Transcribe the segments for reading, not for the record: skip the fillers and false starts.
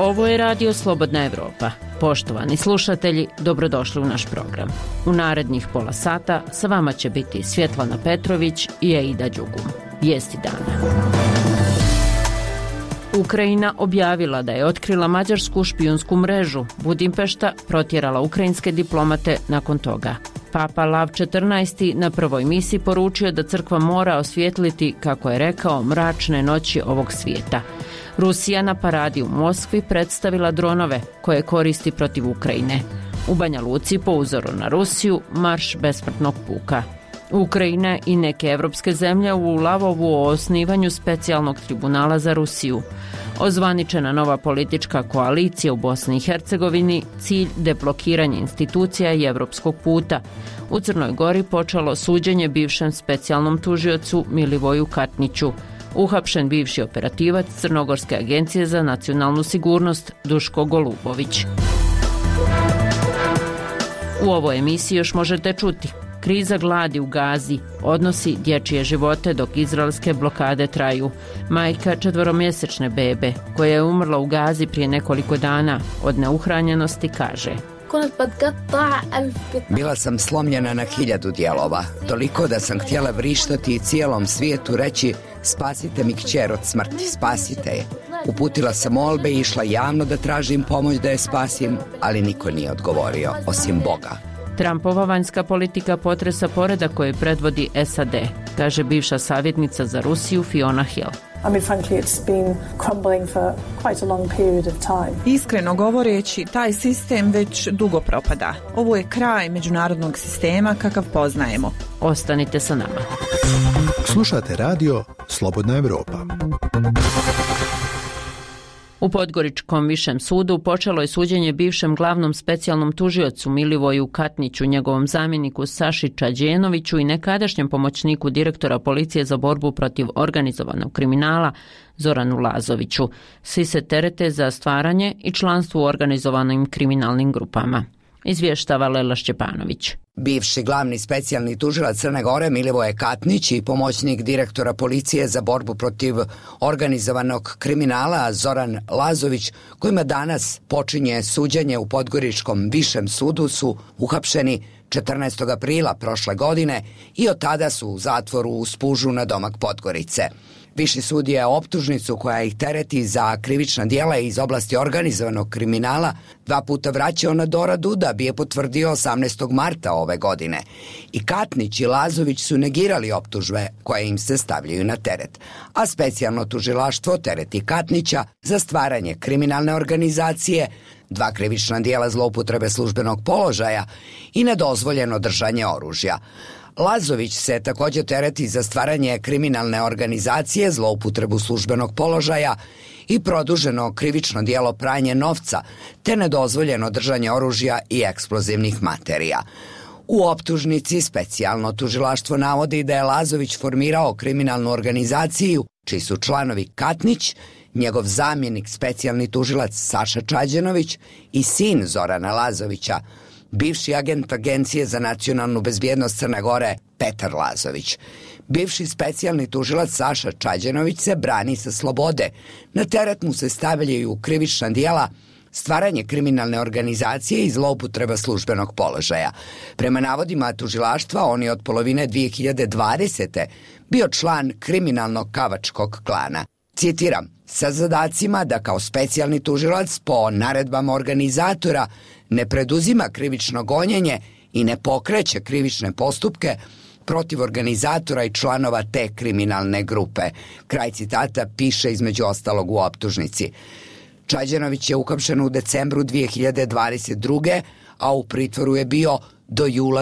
Ovo je Radio Slobodna Evropa. Poštovani slušatelji, dobrodošli u naš program. U narednih pola sata sa vama će biti Svjetlana Petrović i Aida Đugum. Vijesti dana. Ukrajina objavila da je otkrila mađarsku špijunsku mrežu. Budimpešta protjerala ukrajinske diplomate nakon toga. Papa Lav XIV na prvoj misiji poručio da crkva mora osvijetliti, kako je rekao, mračne noći ovog svijeta. Rusija na paradi u Moskvi predstavila dronove koje koristi protiv Ukrajine. U Banja Luci, po uzoru na Rusiju, marš besmrtnog puka. Ukrajina i neke evropske zemlje u lavovu o osnivanju specijalnog tribunala za Rusiju. Ozvaničena nova politička koalicija u Bosni i Hercegovini, cilj deblokiranje institucija i evropskog puta. U Crnoj Gori počelo suđenje bivšem specijalnom tužiocu Milivoju Katniću. Uhapšen bivši operativac Crnogorske agencije za nacionalnu sigurnost Duško Golubović. U ovoj emisiji još možete čuti: kriza gladi u Gazi odnosi dječje živote dok izraelske blokade traju. Majka 4-mjesečne bebe koja je umrla u Gazi prije nekoliko dana od neuhranjenosti kaže: bila sam slomljena na 1000 dijelova, toliko da sam htjela vrištati i cijelom svijetu reći: spasite mi kćer od smrti, spasite je. Uputila sam molbe i išla javno da tražim pomoć da je spasim, ali niko nije odgovorio, osim Boga. Trumpova vanjska politika potresa poredak koji predvodi SAD, kaže bivša savjetnica za Rusiju Fiona Hill. Iskreno govoreći, taj sistem već dugo propada. Ovo je kraj međunarodnog sistema kakav poznajemo. Ostanite sa nama. Slušate radio Slobodna Evropa. U Podgoričkom višem sudu počelo je suđenje bivšem glavnom specijalnom tužiocu Milivoju Katniću, njegovom zamjeniku Saši Čađenoviću i nekadašnjem pomoćniku direktora policije za borbu protiv organizovanog kriminala Zoranu Lazoviću. Svi se terete za stvaranje i članstvo u organizovanim kriminalnim grupama. Izvještava Lela Šćepanović. Bivši glavni specijalni tužilac Crne Gore Milivoje Katnić i pomoćnik direktora policije za borbu protiv organizovanog kriminala Zoran Lazović, kojima danas počinje suđenje u Podgoričkom višem sudu, su uhapšeni 14. aprila prošle godine i od tada su u zatvoru u Spužu na domak Podgorice. Viši sud je optužnicu koja ih tereti za krivična djela iz oblasti organizovanog kriminala 2 puta vraćao na doradu da bi je potvrdio 18. marta ove godine. I Katnić i Lazović su negirali optužbe koje im se stavljaju na teret, a specijalno tužilaštvo tereti Katnića za stvaranje kriminalne organizacije, 2 krivična djela zloupotrebe službenog položaja i nedozvoljeno držanje oružja. Lazović se također tereti za stvaranje kriminalne organizacije, zloupotrebu službenog položaja i produženo krivično djelo pranje novca, te nedozvoljeno držanje oružja i eksplozivnih materija. U optužnici specijalno tužilaštvo navodi da je Lazović formirao kriminalnu organizaciju čiji su članovi Katnić, njegov zamjenik specijalni tužilac Saša Čađenović i sin Zorana Lazovića, bivši agent Agencije za nacionalnu bezbjednost Crne Gore Petar Lazović. Bivši specijalni tužilac Saša Čađenović se brani sa slobode. Na teret mu se stavljaju krivična djela stvaranje kriminalne organizacije i zloupotreba službenog položaja. Prema navodima tužilaštva, on je od polovine 2020. bio član kriminalnog kavačkog klana. Citiram: sa zadacima da kao specijalni tužilac po naredbama organizatora ne preduzima krivično gonjenje i ne pokreće krivične postupke protiv organizatora i članova te kriminalne grupe. Kraj citata piše između ostalog u optužnici. Čađenović je uhapšen u decembru 2022. a u pritvoru je bio do jula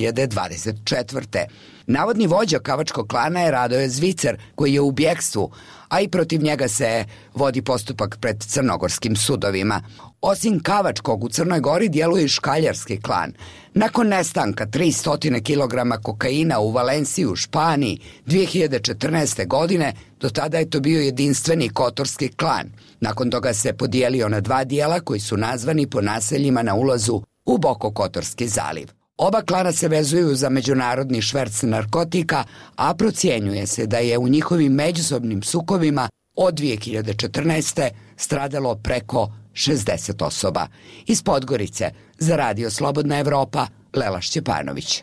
2024. Navodni vođa kavačkog klana je Radoje Zvicer, koji je u bjegstvu, a i protiv njega se vodi postupak pred crnogorskim sudovima. Osim kavačkog, u Crnoj Gori djeluje i škaljarski klan. Nakon nestanka 300 kg kokaina u Valenciji u Španiji 2014. godine, do tada je to bio jedinstveni kotorski klan. Nakon toga se podijelio na 2 dijela koji su nazvani po naseljima na ulazu u Bokokotorski zaliv. Oba klana se vezuju za međunarodni šverc narkotika, a procjenjuje se da je u njihovim međusobnim sukobima od 2014. stradalo preko 60 osoba. Iz Podgorice za Radio Slobodna Evropa, Lela Šćepanović.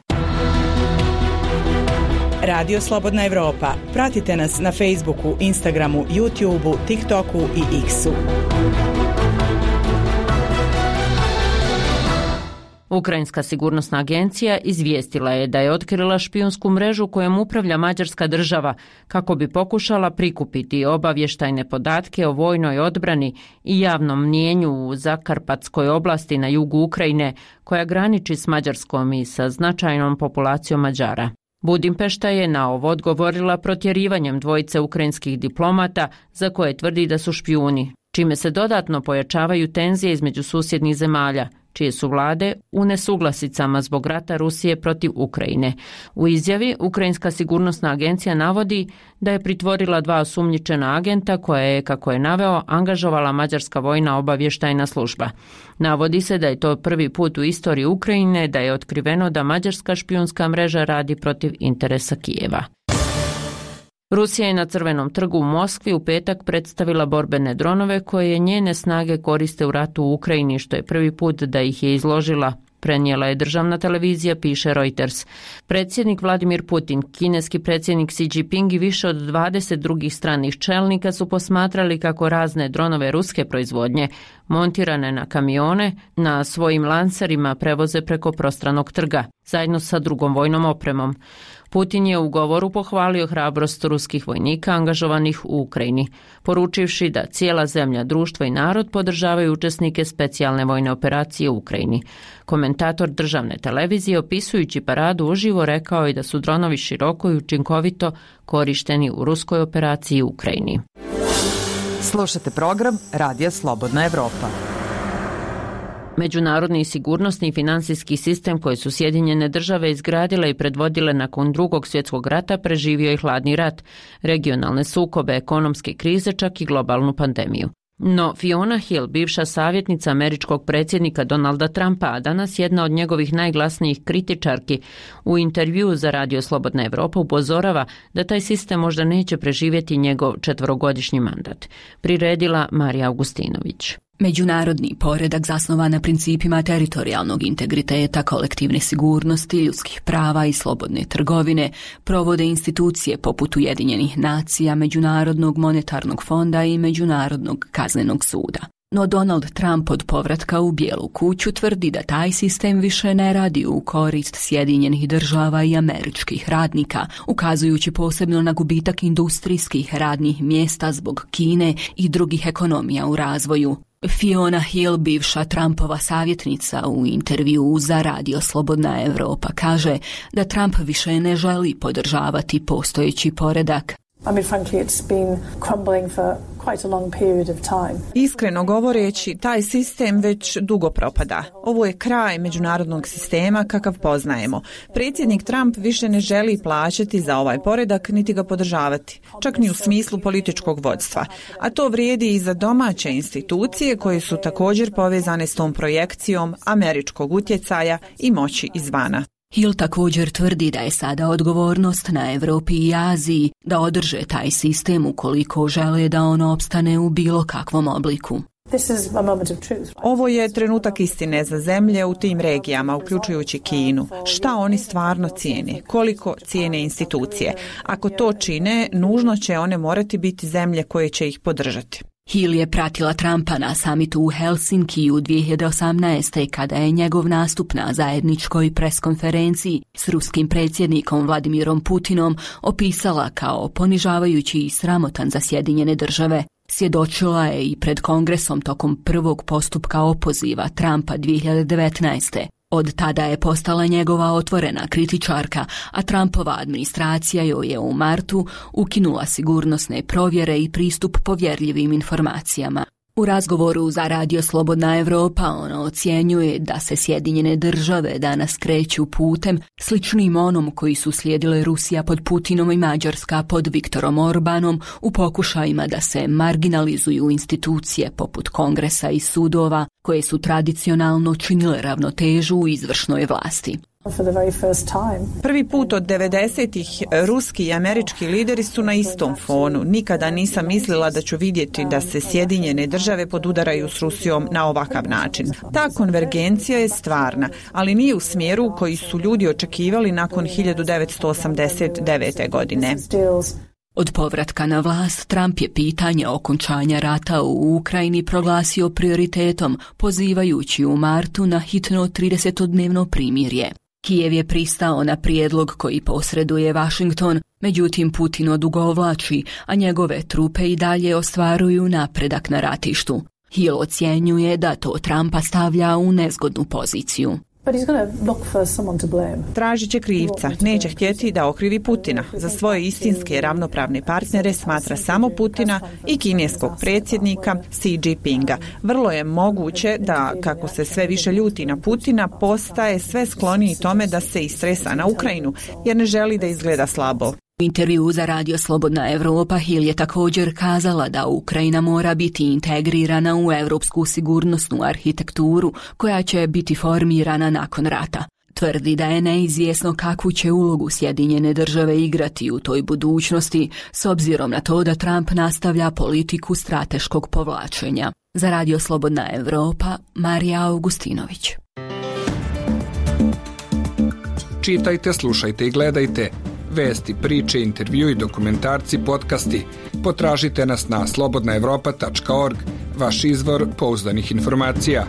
Radio Slobodna Evropa. Pratite nas na Facebooku, Instagramu, YouTubeu, TikToku i X-u. Ukrajinska sigurnosna agencija izvijestila je da je otkrila špijunsku mrežu kojom upravlja Mađarska država kako bi pokušala prikupiti obavještajne podatke o vojnoj odbrani i javnom mnijenju u Zakarpatskoj oblasti na jugu Ukrajine koja graniči s Mađarskom i sa značajnom populacijom Mađara. Budimpešta je na ovo odgovorila protjerivanjem dvojice ukrajinskih diplomata za koje tvrdi da su špijuni, čime se dodatno pojačavaju tenzije između susjednih zemalja, čije su vlade u nesuglasicama zbog rata Rusije protiv Ukrajine. U izjavi Ukrajinska sigurnosna agencija navodi da je pritvorila 2 osumnjičena agenta koje je, kako je naveo, angažovala Mađarska vojna obavještajna služba. Navodi se da je to prvi put u istoriji Ukrajine da je otkriveno da mađarska špijunska mreža radi protiv interesa Kijeva. Rusija je na Crvenom trgu u Moskvi u petak predstavila borbene dronove koje njene snage koriste u ratu u Ukrajini, što je prvi put da ih je izložila, prenijela je državna televizija, piše Reuters. Predsjednik Vladimir Putin, kineski predsjednik Xi Jinping i više od 20 drugih stranih čelnika su posmatrali kako razne dronove ruske proizvodnje, montirane na kamione, na svojim lancerima prevoze preko prostranog trga, zajedno sa drugom vojnom opremom. Putin je u govoru pohvalio hrabrost ruskih vojnika angažovanih u Ukrajini, poručivši da cijela zemlja, društvo i narod podržavaju učesnike specijalne vojne operacije u Ukrajini. Komentator državne televizije, opisujući paradu uživo, rekao je da su dronovi široko i učinkovito korišteni u ruskoj operaciji u Ukrajini. Slušate program Radija Slobodna Evropa. Međunarodni sigurnosni i finansijski sistem koji su Sjedinjene države izgradile i predvodile nakon Drugog svjetskog rata preživio je hladni rat, regionalne sukobe, ekonomske krize, čak i globalnu pandemiju. No Fiona Hill, bivša savjetnica američkog predsjednika Donalda Trumpa, a danas jedna od njegovih najglasnijih kritičarki, u intervjuu za Radio Slobodna Evropa upozorava da taj sistem možda neće preživjeti njegov 4-godišnji mandat. Priredila Marija Augustinović. Međunarodni poredak zasnovan na principima teritorijalnog integriteta, kolektivne sigurnosti, ljudskih prava i slobodne trgovine provode institucije poput Ujedinjenih nacija, Međunarodnog monetarnog fonda i Međunarodnog kaznenog suda. No Donald Trump od povratka u Bijelu kuću tvrdi da taj sistem više ne radi u korist Sjedinjenih država i američkih radnika, ukazujući posebno na gubitak industrijskih radnih mjesta zbog Kine i drugih ekonomija u razvoju. Fiona Hill, bivša Trumpova savjetnica, u intervjuu za Radio Slobodna Evropa kaže da Trump više ne želi podržavati postojeći poredak. Iskreno govoreći, taj sistem već dugo propada. Ovo je kraj međunarodnog sistema kakav poznajemo. Predsjednik Trump više ne želi plaćati za ovaj poredak niti ga podržavati, čak ni u smislu političkog vodstva. A to vrijedi i za domaće institucije koje su također povezane s tom projekcijom američkog utjecaja i moći izvana. Hill također tvrdi da je sada odgovornost na Europi i Aziji da održe taj sistem ukoliko žele da on opstane u bilo kakvom obliku. Ovo je trenutak istine za zemlje u tim regijama, uključujući Kinu. Šta oni stvarno cijene? Koliko cijene institucije? Ako to čine, nužno će one morati biti zemlje koje će ih podržati. Hill je pratila Trumpa na samitu u Helsinkiju 2018. kada je njegov nastup na zajedničkoj preskonferenciji s ruskim predsjednikom Vladimirom Putinom opisala kao ponižavajući i sramotan za Sjedinjene države. Svjedočila je i pred Kongresom tokom prvog postupka opoziva Trumpa 2019. Od tada je postala njegova otvorena kritičarka, a Trumpova administracija joj je u martu ukinula sigurnosne provjere i pristup povjerljivim informacijama. U razgovoru za Radio Slobodna Evropa ona ocjenjuje da se Sjedinjene države danas kreću putem sličnim onom koji su slijedile Rusija pod Putinom i Mađarska pod Viktorom Orbanom u pokušajima da se marginalizuju institucije poput Kongresa i sudova koje su tradicionalno činile ravnotežu u izvršnoj vlasti. Prvi put od 90-ih ruski i američki lideri su na istom fonu. Nikada nisam mislila da ću vidjeti da se Sjedinjene države podudaraju s Rusijom na ovakav način. Ta konvergencija je stvarna, ali nije u smjeru koji su ljudi očekivali nakon 1989. godine. Od povratka na vlast, Trump je pitanje okončanja rata u Ukrajini proglasio prioritetom, pozivajući u martu na hitno 30-dnevno primirje. Kijev je pristao na prijedlog koji posreduje Washington, međutim Putin odugovlači, a njegove trupe i dalje ostvaruju napredak na ratištu. Hill ocjenjuje da to Trumpa stavlja u nezgodnu poziciju. Tražit će krivca, neće htjeti da okrivi Putina. Za svoje istinske ravnopravne partnere smatra samo Putina i kineskog predsjednika Xi Jinpinga. Vrlo je moguće da, kako se sve više ljuti na Putina, postaje sve skloniji tome da se istresa na Ukrajinu, jer ne želi da izgleda slabo. U intervju za Radio Slobodna Evropa Hill je također kazala da Ukrajina mora biti integrirana u europsku sigurnosnu arhitekturu koja će biti formirana nakon rata. Tvrdi da je neizvjesno kakvu će ulogu Sjedinjene države igrati u toj budućnosti s obzirom na to da Trump nastavlja politiku strateškog povlačenja. Za Radio Slobodna Evropa Marija Augustinović. Čitajte, slušajte i gledajte. Vesti, priče, intervju i dokumentarci, podcasti. Potražite nas na slobodnaevropa.org, vaš izvor pouzdanih informacija.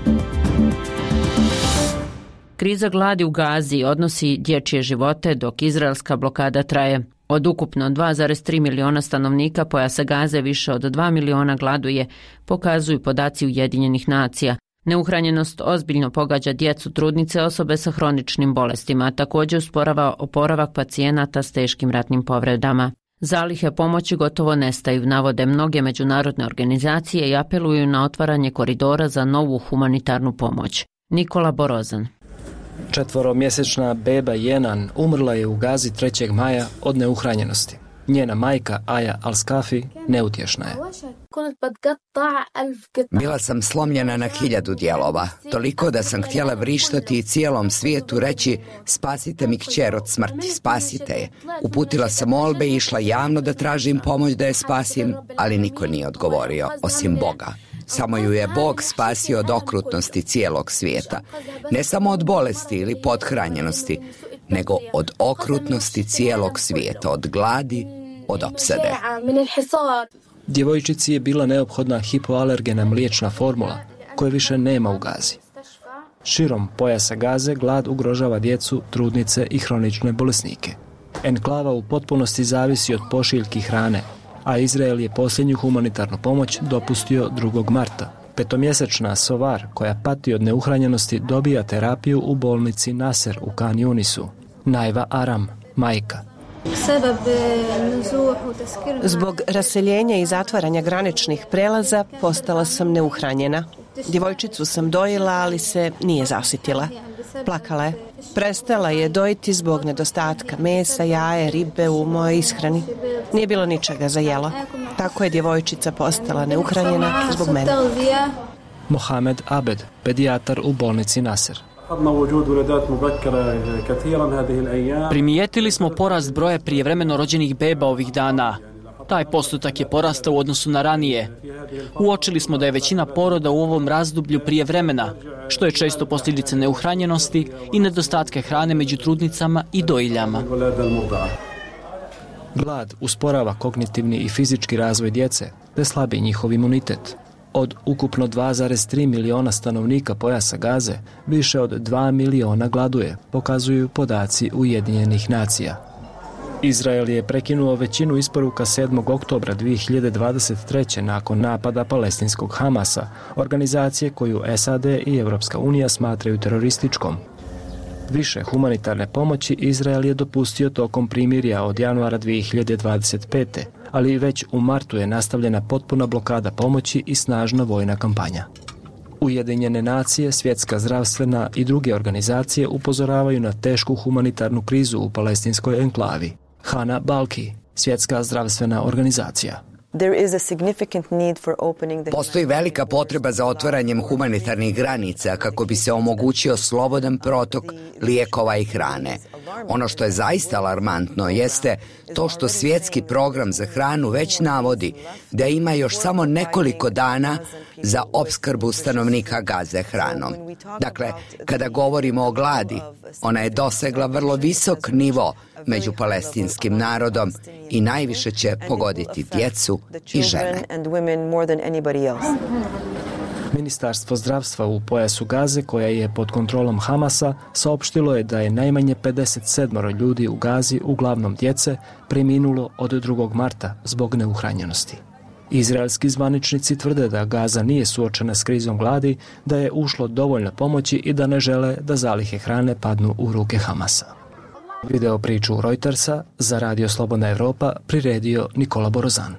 Kriza gladi u Gazi odnosi dječje živote dok izraelska blokada traje. Od ukupno 2,3 miliona stanovnika pojasa Gaze više od 2 miliona gladuje, pokazuju podaci Ujedinjenih nacija. Neuhranjenost ozbiljno pogađa djecu, trudnice, osobe sa hroničnim bolestima, a također usporava oporavak pacijenata s teškim ratnim povredama. Zalihe pomoći gotovo nestaju, navode mnoge međunarodne organizacije i apeluju na otvaranje koridora za novu humanitarnu pomoć. Nikola Borozan. 4-mjesečna beba Jenan umrla je u Gazi 3. maja od neuhranjenosti. Njena majka Aja Al-Skafi neutješna je. Bila sam slomljena na 1000 dijelova, toliko da sam htjela vrištati i cijelom svijetu reći spasite mi kćer od smrti, spasite je. Uputila sam molbe i išla javno da tražim pomoć da je spasim, ali niko nije odgovorio, osim Boga. Samo ju je Bog spasio od okrutnosti cijelog svijeta. Ne samo od bolesti ili pothranjenosti, nego od okrutnosti cijelog svijeta, od gladi, od opsade. Djevojčici je bila neophodna hipoalergena mliječna formula, koje više nema u Gazi. Širom pojasa Gaze glad ugrožava djecu, trudnice i hronične bolesnike. Enklava u potpunosti zavisi od pošiljki hrane, a Izrael je posljednju humanitarnu pomoć dopustio 2. marta. 5-mjesečna Sovar, koja pati od neuhranjenosti, dobija terapiju u bolnici Nasser u Khan Yunisu. Najva Aram, majka. Zbog raseljenja i zatvaranja graničnih prelaza postala sam neuhranjena. Djevojčicu sam dojila, ali se nije zasitila. Plakala je. Prestala je dojiti zbog nedostatka mesa, jaje, ribe u mojoj ishrani. Nije bilo ničega za jelo. Tako je djevojčica postala neuhranjena zbog mene. Mohamed Abed, pedijatar u bolnici Nasser. Primijetili smo porast broja prijevremeno rođenih beba ovih dana. Taj postotak je porastao u odnosu na ranije. Uočili smo da je većina poroda u ovom razdoblju prije vremena, što je često posljedica neuhranjenosti i nedostatka hrane među trudnicama i dojiljama. Glad usporava kognitivni i fizički razvoj djece, te slabi njihov imunitet. Od ukupno 2,3 miliona stanovnika pojasa Gaze, više od 2 miliona gladuje, pokazuju podaci Ujedinjenih nacija. Izrael je prekinuo većinu isporuka 7. oktobra 2023. nakon napada palestinskog Hamasa, organizacije koju SAD i Europska unija smatraju terorističkom. Više humanitarne pomoći Izrael je dopustio tokom primirja od januara 2025. ali već u martu je nastavljena potpuna blokada pomoći i snažna vojna kampanja. Ujedinjene nacije, Svjetska zdravstvena i druge organizacije upozoravaju na tešku humanitarnu krizu u palestinskoj enklavi. Hana Balki, Svjetska zdravstvena organizacija. Postoji velika potreba za otvaranjem humanitarnih granica kako bi se omogućio slobodan protok lijekova i hrane. Ono što je zaista alarmantno jeste to što svjetski program za hranu već navodi da ima još samo nekoliko dana za opskrbu stanovnika Gaze hranom. Dakle, kada govorimo o gladi, ona je dosegla vrlo visok nivo među palestinskim narodom i najviše će pogoditi djecu i žene. Ministarstvo zdravstva u pojasu Gaze, koja je pod kontrolom Hamasa, saopštilo je da je najmanje 57 ljudi u Gazi, uglavnom djece, preminulo od 2. marta zbog neuhranjenosti. Izraelski zvaničnici tvrde da Gaza nije suočena s krizom gladi, da je ušlo dovoljno pomoći i da ne žele da zalihe hrane padnu u ruke Hamasa. Video priču Reutersa za Radio Slobodna Evropa priredio Nikola Borozan.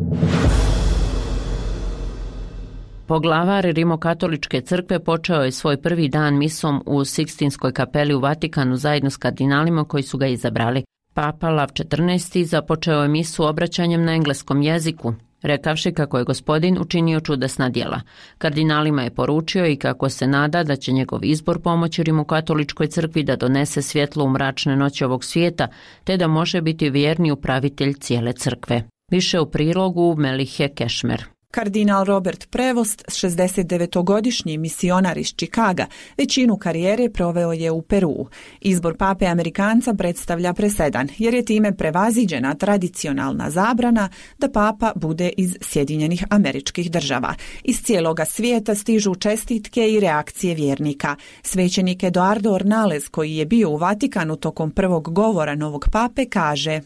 Poglavar Rimokatoličke crkve počeo je svoj prvi dan misom u Sikstinskoj kapeli u Vatikanu zajedno s kardinalima koji su ga izabrali. Papa Lav XIV započeo je misu obraćanjem na engleskom jeziku, rekavši kako je Gospodin učinio čudesna djela. Kardinalima je poručio i kako se nada da će njegov izbor pomoći Rimokatoličkoj crkvi da donese svjetlo u mračne noći ovog svijeta, te da može biti vjerni upravitelj cijele crkve. Više u prilogu Melihe Kešmer. Kardinal Robert Prevost, 69-godišnji misionar iz Čikaga, većinu karijere proveo je u Peruu. Izbor pape Amerikanca predstavlja presedan, jer je time prevaziđena tradicionalna zabrana da papa bude iz Sjedinjenih Američkih Država. Iz cijeloga svijeta stižu čestitke i reakcije vjernika. Svećenik Eduardo Ornales, koji je bio u Vatikanu tokom prvog govora novog pape, kaže: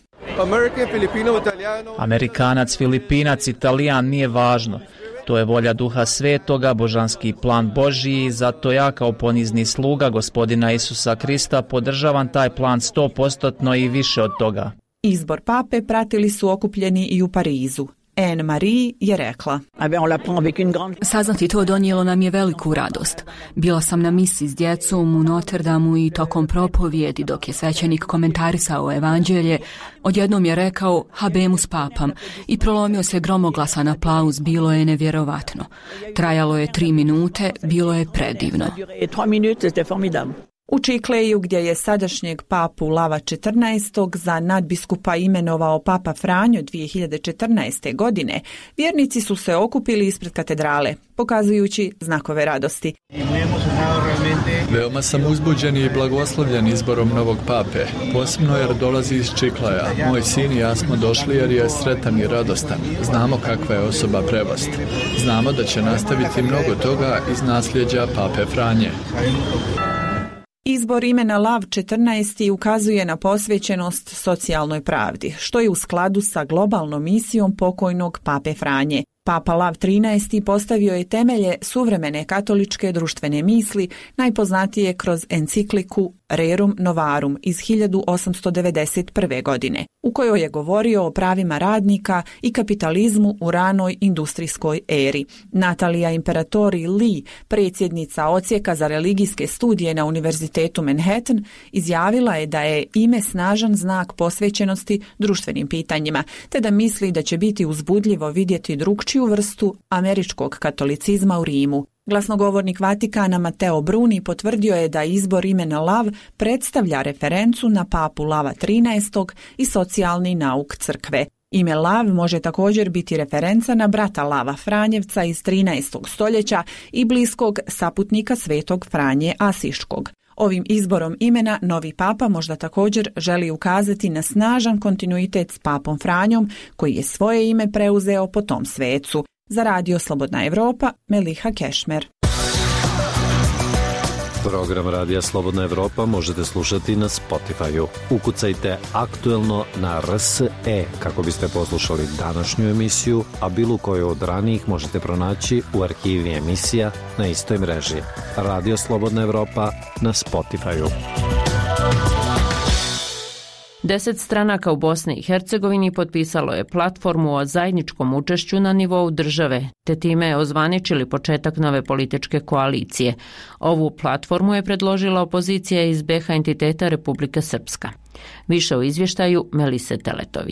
Amerikanac, Filipinac, Italijan nije važno. To je volja Duha Svetoga, božanski plan Božiji, zato ja kao ponizni sluga Gospodina Isusa Krista podržavam taj plan 100% i više od toga. Izbor pape pratili su okupljeni i u Parizu. Anne Marie je rekla: Saznati to donijelo nam je veliku radost. Bila sam na misi s djecom u Notre Damu i tokom propovjedi dok je svećenik komentarisao evanđelje, odjednom je rekao Habemus papam i prolomio se gromoglasan aplauz, bilo je nevjerovatno. Trajalo je 3 minute, bilo je predivno. U Čikleju, gdje je sadašnjeg papu Lava XIV za nadbiskupa imenovao papa Franjo 2014. godine, vjernici su se okupili ispred katedrale, pokazujući znakove radosti. Veoma sam uzbuđen i blagoslovljen izborom novog pape, posebno jer dolazi iz Čikleja. Moj sin i ja smo došli jer je sretan i radostan. Znamo kakva je osoba Prevost. Znamo da će nastaviti mnogo toga iz nasljeđa pape Franje. Izbor imena Lav XIV ukazuje na posvećenost socijalnoj pravdi, što je u skladu sa globalnom misijom pokojnog pape Franje. Papa Lav XIII postavio je temelje suvremene katoličke društvene misli, najpoznatije kroz encikliku Rerum Novarum iz 1891. godine, u kojoj je govorio o pravima radnika i kapitalizmu u ranoj industrijskoj eri. Natalija Imperatori Lee, predsjednica odsjeka za religijske studije na Univerzitetu Manhattan, izjavila je da je ime snažan znak posvećenosti društvenim pitanjima, te da misli da će biti uzbudljivo vidjeti drugčiju vrstu američkog katolicizma u Rimu. Glasnogovornik Vatikana Matteo Bruni potvrdio je da izbor imena Lav predstavlja referencu na papu Lava XIII i socijalni nauk crkve. Ime Lav može također biti referenca na brata Lava Franjevca iz 13. stoljeća i bliskog saputnika svetog Franje Asiškog. Ovim izborom imena novi papa možda također želi ukazati na snažan kontinuitet s papom Franjom, koji je svoje ime preuzeo po tom svecu. Za Radio Slobodna Evropa, Meliha Kešmer. Program Radija Slobodna Evropa možete slušati na Spotify-u. Ukucajte aktuelno na RSE kako biste poslušali današnju emisiju, a bilo koju od ranijih možete pronaći u arhivi emisija na istoj mreži. Radio Slobodna Evropa na Spotify-u. 10 stranaka u Bosni i Hercegovini potpisalo je platformu o zajedničkom učešću na nivou države, te time ozvaničili početak nove političke koalicije. Ovu platformu je predložila opozicija iz BiH entiteta Republika Srpska. Više u izvještaju Melise Teletović.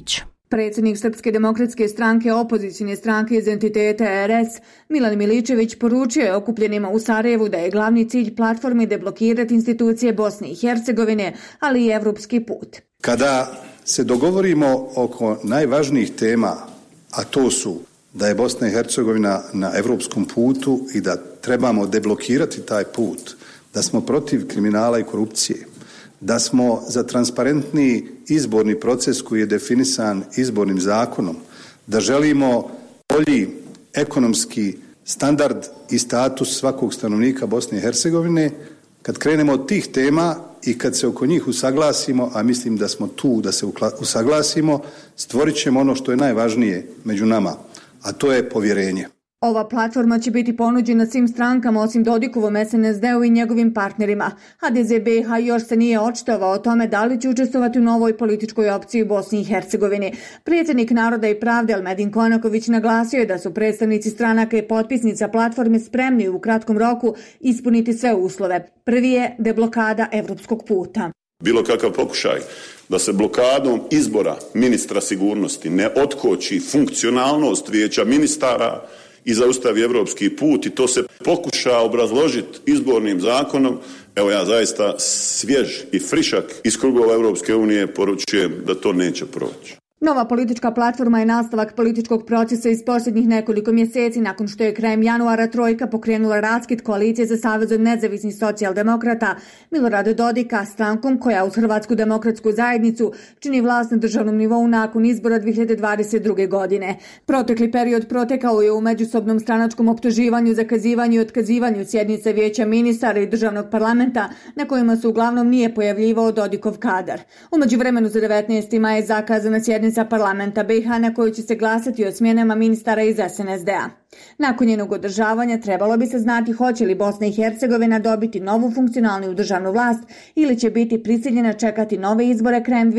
Predsjednik Srpske demokratske stranke, opozicijne stranke iz entiteta RS, Milan Miličević, poručio je okupljenima u Sarajevu da je glavni cilj platforme deblokirati institucije Bosne i Hercegovine, ali i evropski put. Kada se dogovorimo oko najvažnijih tema, a to su da je Bosna i Hercegovina na evropskom putu i da trebamo deblokirati taj put, da smo protiv kriminala i korupcije, da smo za transparentni izborni proces koji je definisan izbornim zakonom, da želimo bolji ekonomski standard i status svakog stanovnika Bosne i Hercegovine, kad krenemo od tih tema i kad se oko njih usaglasimo, a mislim da smo tu da se usaglasimo, stvorit ćemo ono što je najvažnije među nama, a to je povjerenje. Ova platforma će biti ponuđena svim strankama osim Dodikovom SNSD-u i njegovim partnerima. HDZ BiH još se nije očitovao o tome da li će učestvovati u novoj političkoj opciji u Bosni i Hercegovini. Predsjednik Naroda i pravde Elmedin Konaković naglasio je da su predstavnici stranaka i potpisnica platforme spremni u kratkom roku ispuniti sve uslove. Prvi je deblokada evropskog puta. Bilo kakav pokušaj da se blokadom izbora ministra sigurnosti ne otkoči funkcionalnost vijeća ministara i zaustavi evropski put i to se pokuša obrazložiti izbornim zakonom, evo ja zaista svjež i frišak iz krugova Europske unije poručujem da to neće proći. Nova politička platforma je nastavak političkog procesa iz posljednjih nekoliko mjeseci nakon što je krajem januara trojka pokrenula raskid koalicije za Savezom nezavisnih socijaldemokrata Milorada Dodika, strankom koja uz Hrvatsku demokratsku zajednicu čini vlast na državnom nivou nakon izbora 2022. godine. Protekli period protekao je u međusobnom stranačkom optuživanju, zakazivanju i otkazivanju sjednice vijeća ministara i državnog parlamenta na kojima se uglavnom nije pojavljivao Dodikov kadar. U međuvremenu za 19. maj je zakazana sjednica parlamenta BiH na kojoj će se glasati o smjenama ministara iz SNSD-a. Nakon njenog održavanja trebalo bi se znati hoće li Bosna i Hercegovina dobiti novu funkcionalnu državnu vlast ili će biti prisiljena čekati nove izbore krajem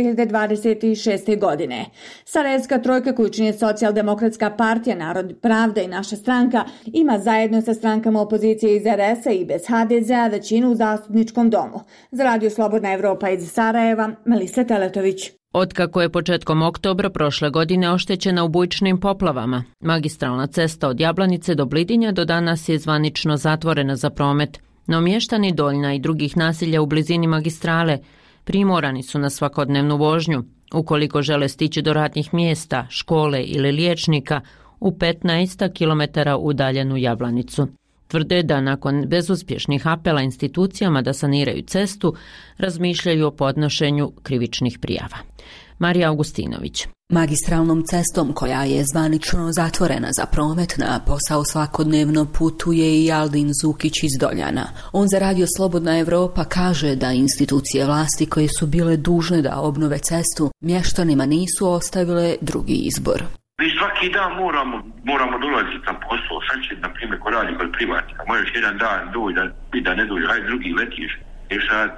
2026. godine. Sarajevska trojka koju čine Socijaldemokratska partija, Narod pravda i Naša stranka ima zajedno sa strankama opozicije iz RS-a i bez HDZ-a većinu u zastupničkom domu. Za Radio Slobodna Evropa iz Sarajeva, Melisa Teletović. Otkako je početkom oktobra prošle godine oštećena u bujičnim poplavama, magistralna cesta od Jablanice do Blidinja do danas je zvanično zatvorena za promet, no mještani Doljna i drugih naselja u blizini magistrale primorani su na svakodnevnu vožnju, ukoliko žele stići do radnih mjesta, škole ili liječnika u 15 km udaljenu Jablanicu. Tvrde da nakon bezuspješnih apela institucijama da saniraju cestu, razmišljaju o podnošenju krivičnih prijava. Marija Augustinović. Magistralnom cestom koja je zvanično zatvorena za promet na posao svakodnevno putuje i Aldin Zukić iz Doljana. On za Radio Slobodna Evropa kaže da institucije vlasti koje su bile dužne da obnove cestu mještanima nisu ostavile drugi izbor. Mi svaki dan moramo dolaziti na posao. Sad će, na primjer, ko radi kod privatnika, možeš jedan dan doći da ne dođe, hajde drugi letiš. Jer sad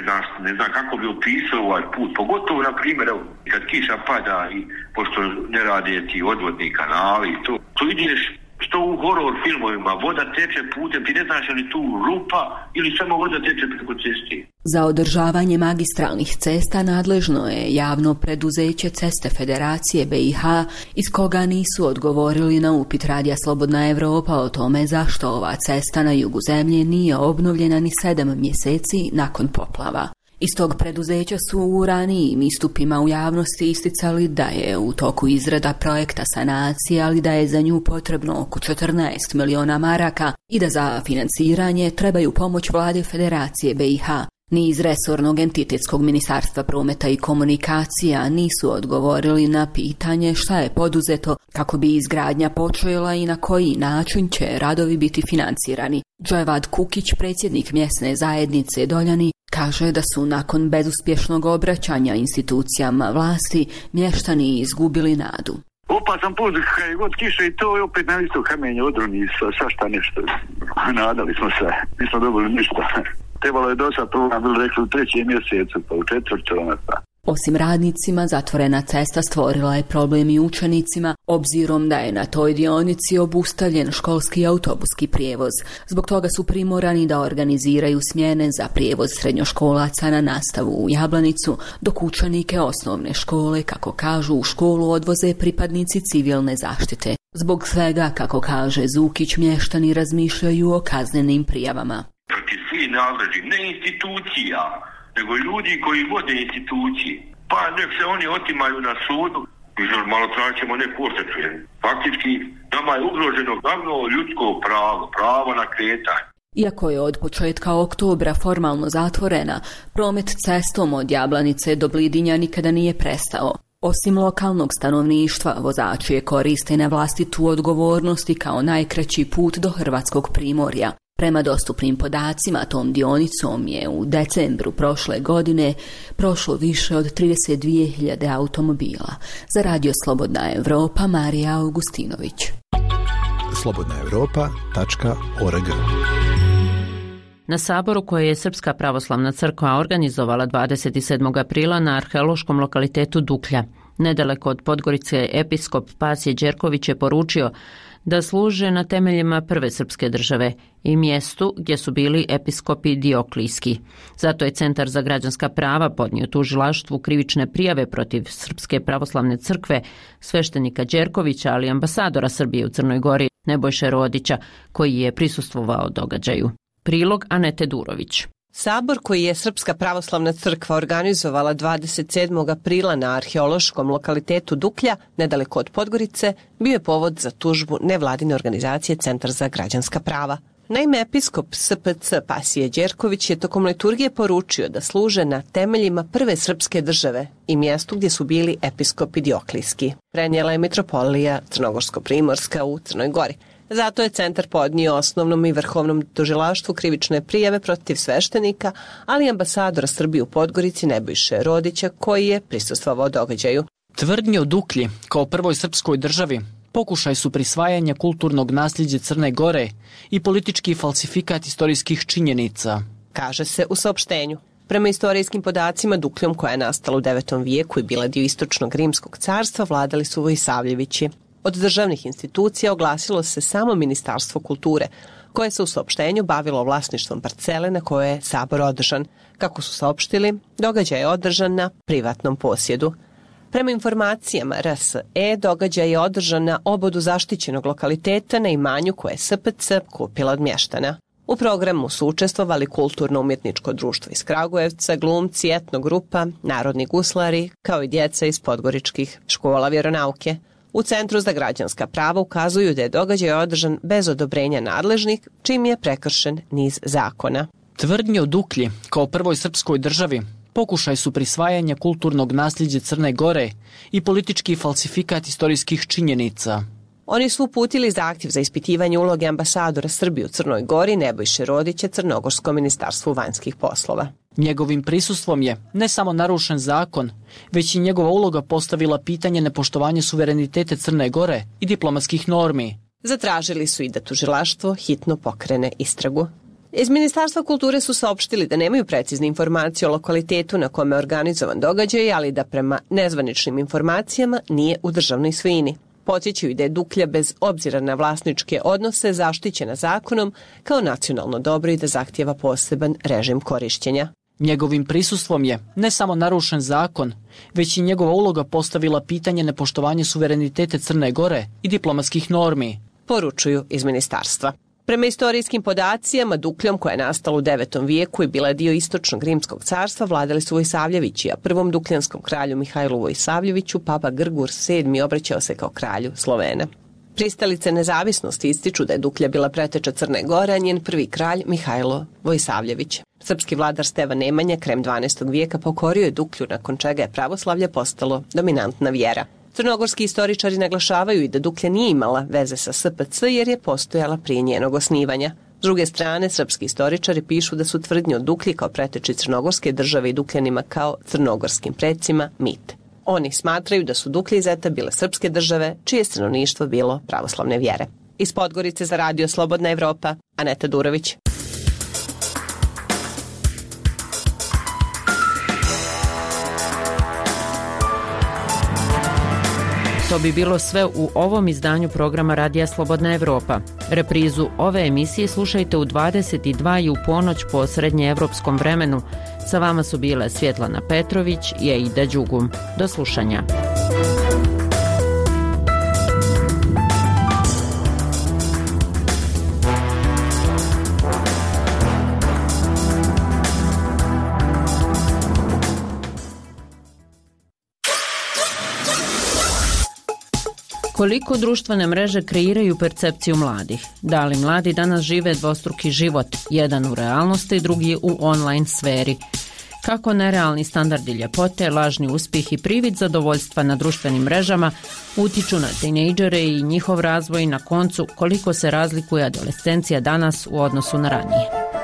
ne znam kako bi opisao ovaj put. Pogotovo, na primjer, kad kiša pada i pošto ne rade ti odvodni kanali i to ideš što u horor filmovima, voda teče putem, ti ne znaš je li tu rupa ili samo voda teče preko cesti. Za održavanje magistralnih cesta nadležno je javno preduzeće Ceste Federacije BiH, iz koga nisu odgovorili na upit Radija Slobodna Evropa o tome zašto ova cesta na jugu zemlje nije obnovljena ni 7 mjeseci nakon poplava. Iz tog preduzeća su u ranijim istupima u javnosti isticali da je u toku izrada projekta sanacije, ali da je za nju potrebno oko 14 miliona maraka i da za financiranje trebaju pomoć vlade Federacije BiH. Ni iz resornog entitetskog ministarstva prometa i komunikacija nisu odgovorili na pitanje šta je poduzeto kako bi izgradnja počela i na koji način će radovi biti financirani. Dževad Kukić, predsjednik mjesne zajednice Doljani, kaže da su nakon bezuspješnog obraćanja institucijama vlasti mještani izgubili nadu. Opasan put, kaj god kiše i to je opet na isto kamenje odroni svašta nešto. Nadali smo se, nismo dobili ništa. Trebalo je do sad, to nam bilo rekli u 3. mjesecu, pa u 4. Osim radnicima, zatvorena cesta stvorila je problem i učenicima, obzirom da je na toj dionici obustavljen školski autobuski prijevoz. Zbog toga su primorani da organiziraju smjene za prijevoz srednjoškolaca na nastavu u Jablanicu, dok učenike osnovne škole, kako kažu, u školu odvoze pripadnici civilne zaštite. Zbog svega, kako kaže Zukić, mještani razmišljaju o kaznenim prijavama. Protiv svih nadležnih, ne institucija, nego ljudi koji vode institucije. Pa nek se oni otimaju na sudu, malo traćemo neku odštetu. Faktički, nama je ugroženo glavno ljudsko pravo na kretanje. Iako je od početka oktobra formalno zatvorena, promet cestom od Jablanice do Blidinja nikada nije prestao. Osim lokalnog stanovništva, vozači je koriste na vlastitu odgovornost i kao najkraći put do hrvatskog primorja. Prema dostupnim podacima, tom dionicom je u decembru prošle godine prošlo više od 32.000 automobila. Za Radio Slobodna Evropa, Marija Augustinović. slobodnaevropa.org. Na saboru koje je Srpska pravoslavna crkva organizovala 27. aprila na arheološkom lokalitetu Duklja, nedaleko od Podgorice, episkop Pasje Đerković je poručio da služe na temeljima prve srpske države i mjestu gdje su bili episkopi Dioklijski. Zato je Centar za građanska prava podnio tužilaštvu krivične prijave protiv Srpske pravoslavne crkve, sveštenika Đerkovića, ali ambasadora Srbije u Crnoj Gori Nebojše Rodića, koji je prisustvovao događaju. Prilog Anete Durović. Sabor koji je Srpska pravoslavna crkva organizovala 27. aprila na arheološkom lokalitetu Duklja, nedaleko od Podgorice, bio je povod za tužbu nevladine organizacije Centar za građanska prava. Naime, episkop SPC Pasije Đerković je tokom liturgije poručio da služe na temeljima prve srpske države i mjestu gdje su bili episkopi Dioklijski. Prenijela je mitropolija Crnogorsko-Primorska u Crnoj Gori. Zato je centar podnio osnovnom i vrhovnom tužilaštvu krivične prijave protiv sveštenika, ali i ambasadora Srbije u Podgorici Nebojše Rodića, koji je prisustvovao događaju. Tvrdnje o Duklji kao prvoj srpskoj državi pokušaj su prisvajanja kulturnog nasljeđa Crne Gore i politički falsifikat istorijskih činjenica, kaže se u saopštenju. Prema istorijskim podacima, Dukljom, koja je nastala u 9. vijeku i bila dio istočnog rimskog carstva, vladali su Vojsavljevići. Od državnih institucija oglasilo se samo Ministarstvo kulture, koje se u saopštenju bavilo vlasništvom parcele na kojoj je sabor održan. Kako su saopštili, događaj je održan na privatnom posjedu. Prema informacijama RSE, događaj je održan na obodu zaštićenog lokaliteta na imanju koje je SPC kupila od mještana. U programu su učestvovali kulturno-umjetničko društvo iz Kragujevca, glumci, etnogrupa, narodni guslari, kao i djeca iz podgoričkih škola vjeronauke. U Centru za građanska prava ukazuju da je događaj održan bez odobrenja nadležnih, čim je prekršen niz zakona. Tvrdnje o Duklji kao prvoj srpskoj državi pokušaj su prisvajanja kulturnog nasljeđa Crne Gore i politički falsifikat istorijskih činjenica. Oni su uputili zahtjev za ispitivanje uloge ambasadora Srbije u Crnoj Gori Nebojše Rodića Crnogorskom ministarstvu vanjskih poslova. Njegovim prisustvom je ne samo narušen zakon, već i njegova uloga postavila pitanje nepoštovanja suverenitete Crne Gore i diplomatskih normi. Zatražili su i da tužilaštvo hitno pokrene istragu. Iz Ministarstva kulture su saopštili da nemaju precizne informacije o lokalitetu na kome je organizovan događaj, ali da prema nezvaničnim informacijama nije u državnoj svojini. Podsjećaju da je Duklja bez obzira na vlasničke odnose zaštićena zakonom kao nacionalno dobro i da zahtijeva poseban režim korišćenja. Njegovim prisustvom je ne samo narušen zakon, već i njegova uloga postavila pitanje nepoštovanja suverenitete Crne Gore i diplomatskih normi, poručuju iz ministarstva. Prema istorijskim podacima, Dukljom, koja je nastala u 9. vijeku i bila dio istočnog rimskog carstva, vladali su Vojsavljevići, a prvom dukljanskom kralju Mihajlu Vojsavljeviću papa Grgur VII obraćao se kao kralju Slovena. Pristalice nezavisnosti ističu da je Duklja bila preteča Crne Gore, a njen prvi kralj Mihajlo Vojsavljević. Srpski vladar Stevan Nemanja krajem 12. vijeka pokorio je Duklju, nakon čega je pravoslavlje postalo dominantna vjera. Crnogorski istoričari naglašavaju i da Duklja nije imala veze sa SPC jer je postojala prije njenog osnivanja. S druge strane, srpski istoričari pišu da su tvrdnje o Duklji kao preteči crnogorske države i Dukljanima kao crnogorskim predsima mit. Oni smatraju da su Duklje i Zeta bile srpske države, čije stanovništvo bilo pravoslavne vjere. Iz Podgorice za Radio Slobodna Evropa, Aneta Durović. To bi bilo sve u ovom izdanju programa Radija Slobodna Evropa. Reprizu ove emisije slušajte u 22 u ponoć po srednjeevropskom vremenu. Sa vama su bile Svjetlana Petrović i Aida Đugum. Do slušanja. Koliko društvene mreže kreiraju percepciju mladih? Da li mladi danas žive dvostruki život, jedan u realnosti, drugi u online sferi? Kako nerealni standardi ljepote, lažni uspjeh i privid zadovoljstva na društvenim mrežama utiču na tinejdžere i njihov razvoj, na koncu koliko se razlikuje adolescencija danas u odnosu na ranije?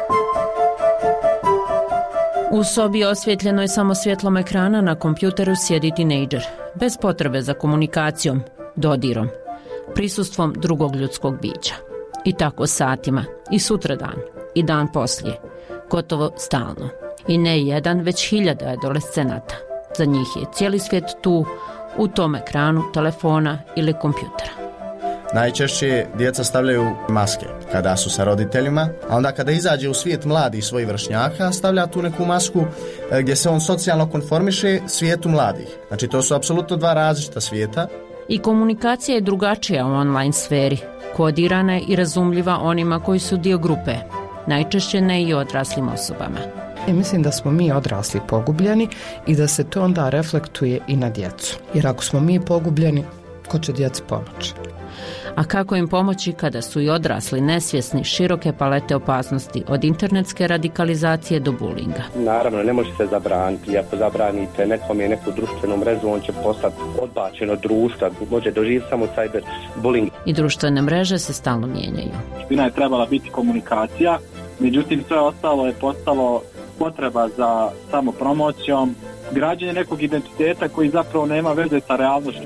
U sobi osvjetljenoj samo svjetlom ekrana na kompjuteru sjedi tinejdžer, bez potrebe za komunikacijom, dodirom, prisustvom drugog ljudskog bića. I tako satima, i sutradan, i dan poslije, gotovo stalno. I ne jedan, već hiljada adolescenata. Za njih je cijeli svijet tu, u tom ekranu, telefona ili kompjutera. Najčešće djeca stavljaju maske kada su sa roditeljima, a onda kada izađe u svijet mladih svojih vršnjaka, stavlja tu neku masku gdje se on socijalno konformiše svijetu mladih. Znači to su apsolutno dva različita svijeta. I komunikacija je drugačija u online sferi, kodirana je i razumljiva onima koji su dio grupe, najčešće ne i odraslim osobama. Mislim da smo mi odrasli pogubljeni i da se to onda reflektuje i na djecu. Jer ako smo mi pogubljeni, ko će djeci pomoći? A kako im pomoći kada su i odrasli nesvjesni široke palete opasnosti od internetske radikalizacije do bulinga? Naravno, ne može se zabraniti. Ako zabranite nekom je neku društvenu mrežu, on će postati odbačen od društva, može doživjeti samo cyberbullying. I društvene mreže se stalno mijenjaju. Suština je trebala biti komunikacija, međutim sve ostalo je postalo potreba za samopromocijom, građenje nekog identiteta koji zapravo nema veze sa realnošću.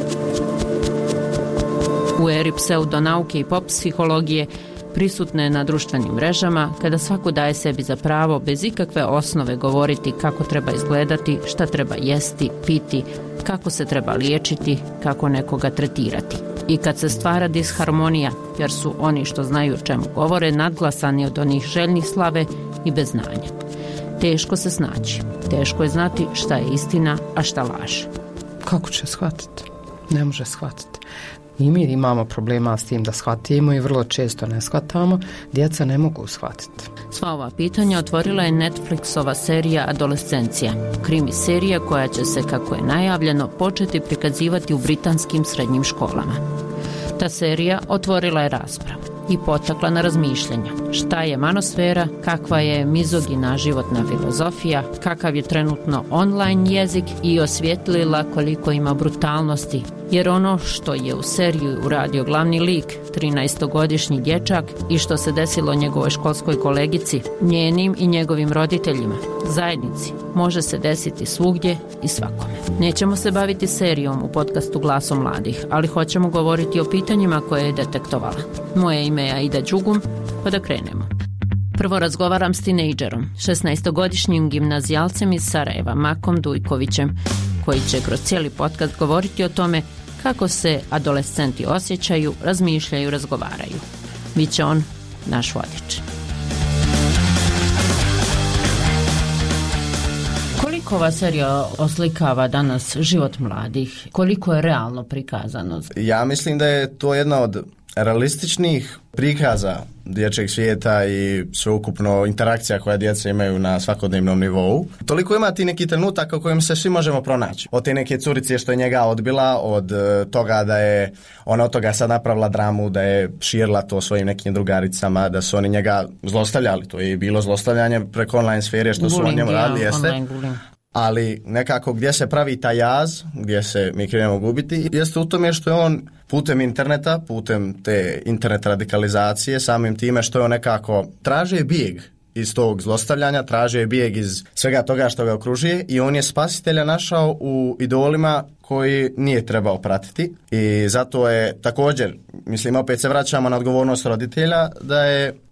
U eri pseudonauke i pop psihologije prisutne na društvenim mrežama, kada svako daje sebi za pravo bez ikakve osnove govoriti kako treba izgledati, šta treba jesti, piti, kako se treba liječiti, kako nekoga tretirati. I kad se stvara disharmonija, jer su oni što znaju o čemu govore nadglasani od onih željnih slave i bez znanja. Teško se snaći, teško je znati šta je istina, a šta laž. Kako će shvatiti? Ne može shvatiti. I mi imamo problema s tim da shvatimo i vrlo često ne shvatamo, djeca ne mogu shvatiti. Sva ova pitanja otvorila je Netflixova serija Adolescencija, krimi serija koja će se, kako je najavljeno, početi prikazivati u britanskim srednjim školama. Ta serija otvorila je raspravu i potakla na razmišljanja. Šta je manosfera, kakva je mizogina životna filozofija, kakav je trenutno online jezik i osvijetlila koliko ima brutalnosti. Jer ono što je u seriju uradio glavni lik, 13-godišnji dječak, i što se desilo njegovoj školskoj kolegici, njenim i njegovim roditeljima, zajednici, može se desiti svugdje i svakome. Nećemo se baviti serijom u podcastu Glasom mladih, ali hoćemo govoriti o pitanjima koje je detektovala. Moje ime je Aida Đugum, pa da krenemo. Prvo razgovaram s tinejdžerom, 16-godišnjim gimnazijalcem iz Sarajeva, Makom Dujkovićem, koji će kroz cijeli podcast govoriti o tome kako se adolescenti osjećaju, razmišljaju, razgovaraju. Biće on naš vodič. Koliko ova serija oslikava danas život mladih? Koliko je realno prikazano? Ja mislim da je to jedna od realističnih prikaza dječjeg svijeta i sveukupno interakcija koja djeca imaju na svakodnevnom nivou. Toliko ima ti neki trenutak u kojem se svi možemo pronaći. Od te neke curice što je njega odbila, od toga da je ona od toga sad napravila dramu, da je širila to svojim nekim drugaricama, da su oni njega zlostavljali. To je bilo zlostavljanje preko online sfere što su o njemu radili, jeste. Ali nekako gdje se pravi taj jaz, gdje se mi krenemo gubiti, jeste u tome što je on putem interneta, putem te internet radikalizacije, samim time što je on nekako traže bijeg iz tog zlostavljanja, traže bijeg iz svega toga što ga okružuje i on je spasitelja našao u idolima koji nije trebao pratiti i zato je također, mislim opet se vraćamo na odgovornost roditelja, da je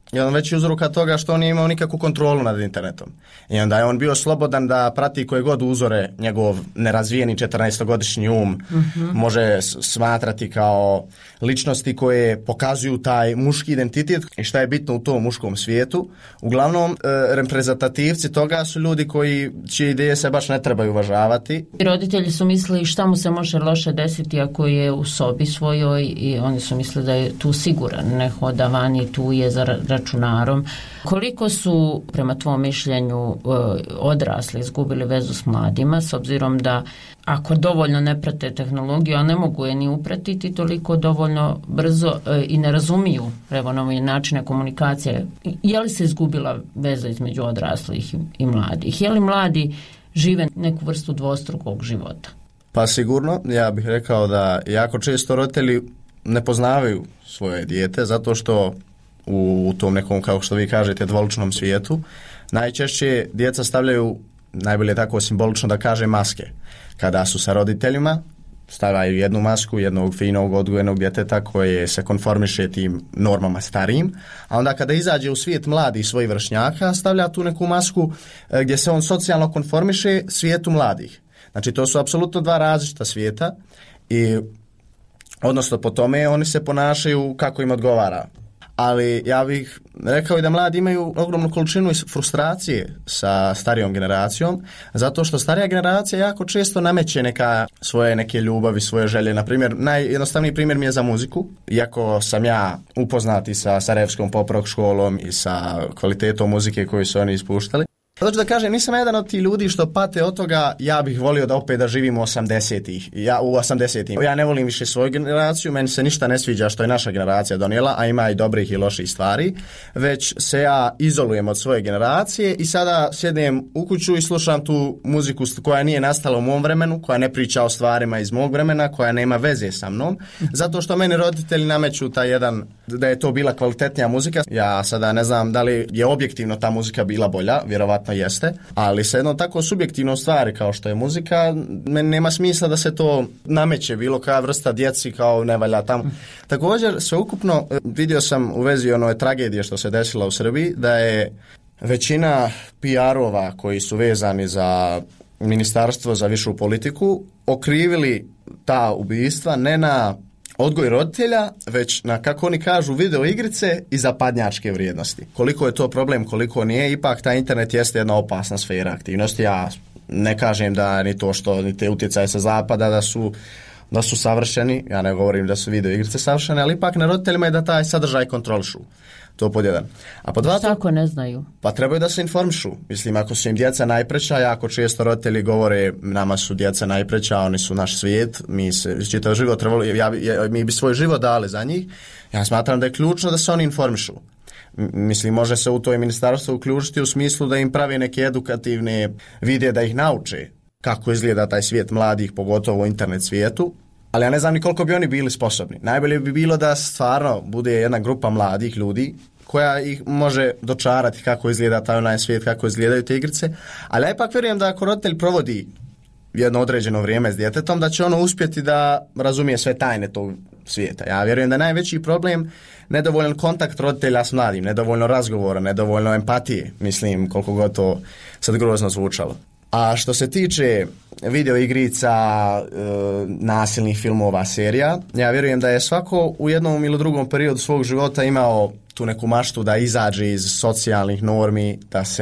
jedan veći uzroka toga što on nije imao nikakvu kontrolu nad internetom. I onda je on bio slobodan da prati koje god uzore njegov nerazvijeni 14-godišnji um može smatrati kao ličnosti koje pokazuju taj muški identitet i šta je bitno u tom muškom svijetu. Uglavnom, reprezentativci toga su ljudi čije ideje se baš ne trebaju uvažavati. Roditelji su mislili šta mu se može loše desiti ako je u sobi svojoj i oni su mislili da je tu siguran, ne hoda vani, tu je za računarom. Koliko su, prema tvom mišljenju, odrasli izgubili vezu s mladima, s obzirom da ako dovoljno ne prate tehnologiju, a ne mogu je ni upratiti toliko dovoljno brzo i ne razumiju nove načine komunikacije, je li se izgubila veza između odraslih i mladih? Je li mladi žive neku vrstu dvostrukog života? Pa sigurno, ja bih rekao da jako često roditelji ne poznavaju svoje dijete zato što u tom nekom, kao što vi kažete, dvoličnom svijetu najčešće djeca stavljaju, najbolje tako simbolično da kaže, maske. Kada su sa roditeljima, stavljaju jednu masku jednog finog odgojenog djeteta koje se konformiše tim normama starijim, a onda kada izađe u svijet mladih svojih vršnjaka, stavlja tu neku masku gdje se on socijalno konformiše svijetu mladih. Znači to su apsolutno dva različita svijeta i odnosno po tome oni se ponašaju kako im odgovara. Ali ja bih rekao i da mladi imaju ogromnu količinu frustracije sa starijom generacijom, zato što starija generacija jako često nameće svoje neke ljubavi, svoje želje. Na primjer, najjednostavniji primjer mi je za muziku. Iako sam ja upoznat i sa Sarajevskom pop rock školom i sa kvalitetom muzike koju su oni ispuštali, znači da kažem, nisam jedan od tih ljudi što pate od toga, ja bih volio da opet da živim u 80-ih. Ja ne volim više svoju generaciju, meni se ništa ne sviđa što je naša generacija donijela, a ima i dobrih i loših stvari, već se ja izolujem od svoje generacije i sada sjednem u kuću i slušam tu muziku koja nije nastala u mom vremenu, koja ne priča o stvarima iz mog vremena, koja nema veze sa mnom, zato što meni roditelji nameću taj jedan, da je to bila kvalitetnija muzika. Ja sada ne znam da li je objektivno ta muzika bila bolja, vjerovatno jeste, ali sa jednom tako subjektivnom stvari kao što je muzika, meni nema smisla da se to nameće bilo koja vrsta djeci kao ne valja tamo. Također, sveukupno vidio sam u vezi one tragedije što se desila u Srbiji, da je većina PR-ova koji su vezani za Ministarstvo za višu politiku okrivili ta ubistva ne na odgoj roditelja, već na, kako oni kažu, video igrice i zapadnjačke vrijednosti. Koliko je to problem, koliko nije, ipak taj internet jeste jedna opasna sfera aktivnosti. Ja ne kažem da ni to što, ni te utjecaje sa zapada da su savršeni, ja ne govorim da su video igrice savršene, ali ipak na roditeljima je da taj sadržaj kontrolišu. To pod jedan. A pod dva, tako ne znaju. Pa trebaju da se informišu. Mislim, ako su im djeca najpreća, jako često roditelji govore nama su djeca najpreća, oni su naš svijet, mi se čitav život trebali, mi bi svoj život dali za njih. Ja smatram da je ključno da se oni informišu. Mislim, može se u to ministarstvo uključiti u smislu da im pravi neke edukativne videe da ih nauče kako izgleda taj svijet mladih, pogotovo u internet svijetu. Ali ja ne znam ni koliko bi oni bili sposobni. Najbolje bi bilo da stvarno bude jedna grupa mladih ljudi koja ih može dočarati kako izgleda taj onaj svijet, kako izgledaju te igrice. Ali ja ipak vjerujem da ako roditelj provodi jedno određeno vrijeme s djetetom, da će ono uspjeti da razumije sve tajne tog svijeta. Ja vjerujem da je najveći problem nedovoljan kontakt roditelja s mladim, nedovoljno razgovora, nedovoljno empatije. Mislim, koliko god to sad grozno zvučalo. A što se tiče video igrica, nasilnih filmova, serija, ja vjerujem da je svako u jednom ili drugom periodu svog života imao tu neku maštu da izađe iz socijalnih normi,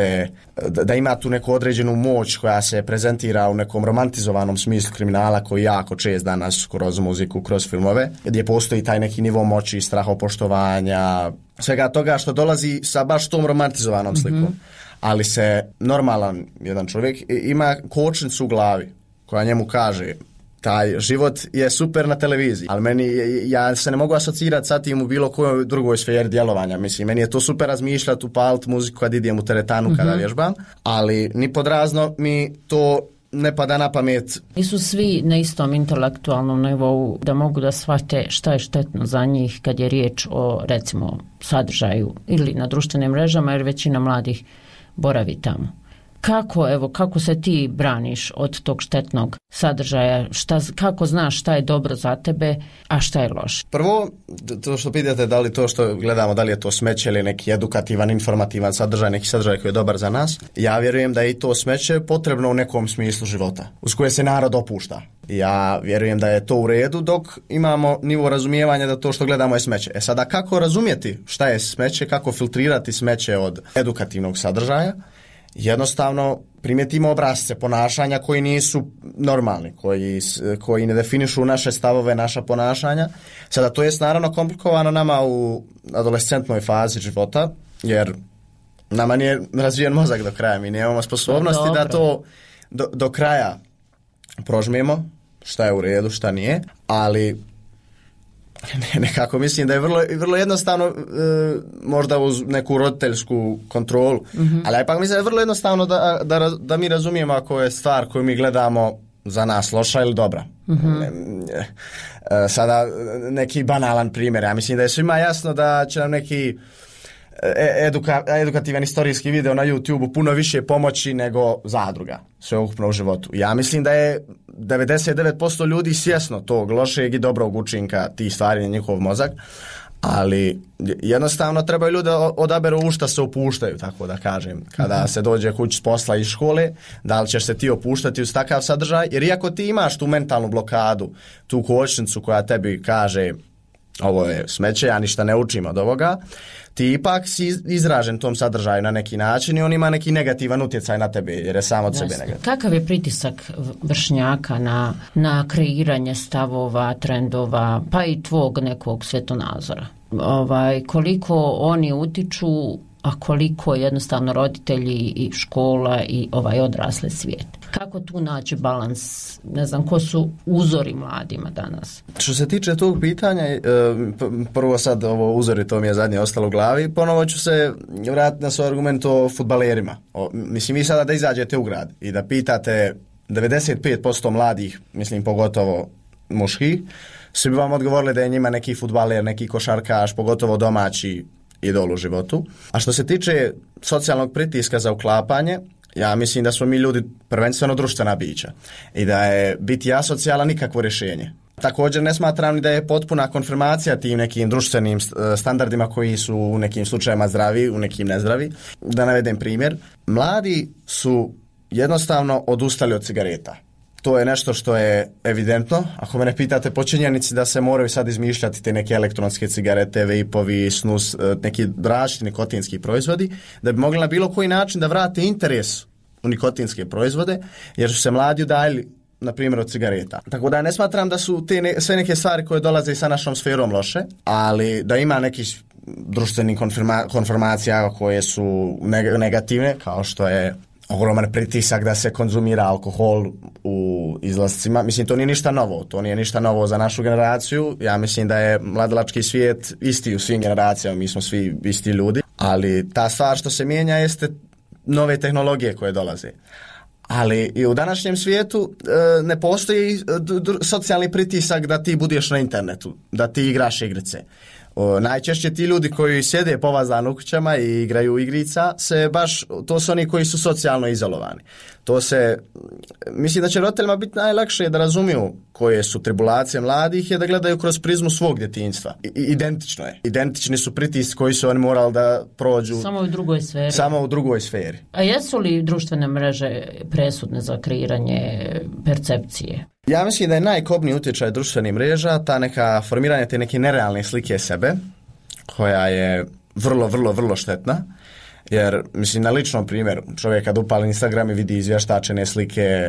da ima tu neku određenu moć koja se prezentira u nekom romantizovanom smislu kriminala koji jako čest danas kroz muziku, kroz filmove, gdje postoji taj neki nivo moći, strahopoštovanja, svega toga što dolazi sa baš tom romantizovanom slikom. Ali se normalan jedan čovjek ima kočnicu u glavi koja njemu kaže taj život je super na televiziji, ali ja se ne mogu asocirati sa tim u bilo kojoj drugoj sferi djelovanja. Mislim, meni je to super razmišljati, upaliti muziku kad idem u teretanu, kada vježbam, ali ni podrazno mi to ne pada na pamet. Nisu svi na istom intelektualnom nivou da mogu da shvate šta je štetno za njih kad je riječ o, recimo, sadržaju ili na društvenim mrežama, jer većina mladih boravi tamo. Kako se ti braniš od tog štetnog sadržaja? Kako znaš šta je dobro za tebe, a šta je loše? Prvo, to što pitate, da li to što gledamo, da li je to smeće ili neki edukativan, informativan sadržaj, neki sadržaj koji je dobar za nas, ja vjerujem da je i to smeće potrebno u nekom smislu života, uz koje se narod opušta. Ja vjerujem da je to u redu dok imamo nivo razumijevanja da to što gledamo je smeće. Sada, kako razumjeti šta je smeće, kako filtrirati smeće od edukativnog sadržaja? Jednostavno primijetimo obrasce ponašanja koji nisu normalni, koji ne definišu naše stavove, naša ponašanja. Sada to je naravno komplikovano nama u adolescentnoj fazi života, jer nama nije razvijen mozak do kraja, mi nemamo sposobnosti da to do kraja prožmijemo, šta je u redu, šta nije, ali nekako mislim da je vrlo jednostavno, možda uz neku roditeljsku kontrolu, ali ipak mislim da je vrlo jednostavno da mi razumijemo ako je stvar koju mi gledamo za nas loša ili dobra. Sada neki banalan primjer, ja mislim da je svima jasno da će nam neki edukativan istorijski video na YouTube-u puno više pomoći nego zadruga sveukupno u životu. Ja mislim da je 99% ljudi svjesno tog lošeg i dobrog učinka tih stvari na njihov mozak, ali jednostavno trebaju ljudi odaberu u šta se opuštaju, tako da kažem. Kada se dođe kući s posla iz škole, da li ćeš se ti opuštati uz takav sadržaj, jer iako ti imaš tu mentalnu blokadu, tu kočnicu koja tebi kaže ovo je smeće, ja ništa ne učim od ovoga, ti ipak si izražen tom sadržaju na neki način i on ima neki negativan utjecaj na tebe jer je sam od sebe negativan. Kakav je pritisak vršnjaka na kreiranje stavova, trendova, pa i tvog nekog svjetonazora? Koliko oni utiču, a koliko jednostavno roditelji i škola i odrasli svijet? Kako tu naći balans? Ne znam, ko su uzori mladima danas? Što se tiče tog pitanja, prvo sad ovo uzori, to mi je zadnje ostalo u glavi, ponovo ću se vratiti na svoj argument o fudbalerima. Mislim, vi sada da izađete u grad i da pitate 95% mladih, mislim pogotovo muških, svi bi vam odgovorili da je njima neki fudbaler, neki košarkaš, pogotovo domaći idol u životu. A što se tiče socijalnog pritiska za uklapanje, ja mislim da smo mi ljudi prvenstveno društvena bića i da je biti asocijalan nikakvo rješenje. Također ne smatram ni da je potpuna konfirmacija tim nekim društvenim standardima koji su u nekim slučajima zdravi, u nekim nezdravi. Da navedem primjer, mladi su jednostavno odustali od cigareta. To je nešto što je evidentno. Ako me ne pitate po činjenici da se moraju sad izmišljati te neke elektronske cigarete, vejpovi, snus, neki različiti nikotinski proizvodi, da bi mogli na bilo koji način da vrate interes u nikotinske proizvode, jer su se mladi udaljili, na primjer, od cigareta. Tako da ne smatram da su te sve neke stvari koje dolaze i sa našom sferom loše, ali da ima nekih društvenih konformacija koje su negativne, kao što je ogroman pritisak da se konzumira alkohol u izlascima. Mislim, to nije ništa novo. To nije ništa novo za našu generaciju. Ja mislim da je mladalački svijet isti u svim generacijama. Mi smo svi isti ljudi. Ali ta stvar što se mijenja jeste nove tehnologije koje dolaze. Ali i u današnjem svijetu ne postoji socijalni pritisak da ti budeš na internetu, da ti igraš igrice. Najčešće ti ljudi koji sjede povazani u kućama i igraju igrica, to su oni koji su socijalno izolovani. Mislim da će roditeljima biti najlakše da razumiju koje su tribulacije mladih i da gledaju kroz prizmu svog djetinjstva. Identično je. Identični su pritisci koji su oni morali da prođu samo u drugoj sferi. A jesu li društvene mreže presudne za kreiranje percepcije? Ja mislim da je najkobniji utjecaj društvenih mreža ta neka formiranje te neke nerealne slike sebe, koja je vrlo, vrlo, vrlo štetna. Jer, mislim, na ličnom primjeru, čovjek kad upali Instagram i vidi izvještačene slike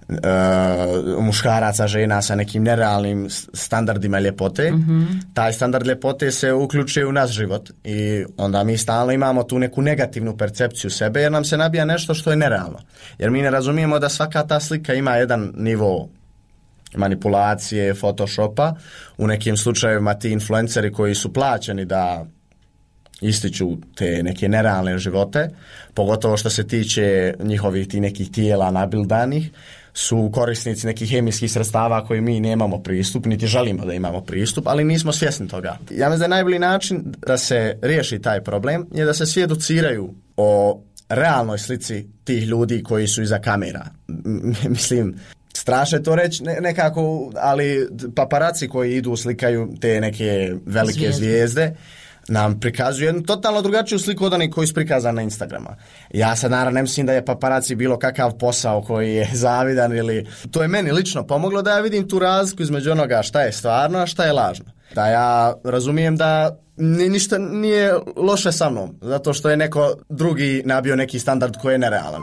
muškaraca, žena sa nekim nerealnim standardima ljepote, taj standard ljepote se uključuje u naš život i onda mi stalno imamo tu neku negativnu percepciju sebe jer nam se nabija nešto što je nerealno. Jer mi ne razumijemo da svaka ta slika ima jedan nivo manipulacije, photoshopa. U nekim slučajevima ti influenceri koji su plaćeni da ističu te neke nerealne živote, pogotovo što se tiče njihovih ti nekih tijela nabildanih, su korisnici nekih hemijskih sredstava koji mi nemamo pristup, niti želimo da imamo pristup, ali nismo svjesni toga. Ja mislim da je najbolji način da se riješi taj problem je da se svi educiraju o realnoj slici tih ljudi koji su iza kamera. Mislim, strašno je to reći nekako, ali paparaci koji idu slikaju te neke velike zvijezde nam prikazuju jednu totalno drugačiju sliku od onih koji su prikazani na Instagrama. Ja sad naravno ne mislim da je paparaci bilo kakav posao koji je zavidan ili... To je meni lično pomoglo da ja vidim tu razliku između onoga šta je stvarno, a šta je lažno. Da ja razumijem da ništa nije loše sa mnom, zato što je neko drugi nabio neki standard koji je nerealan.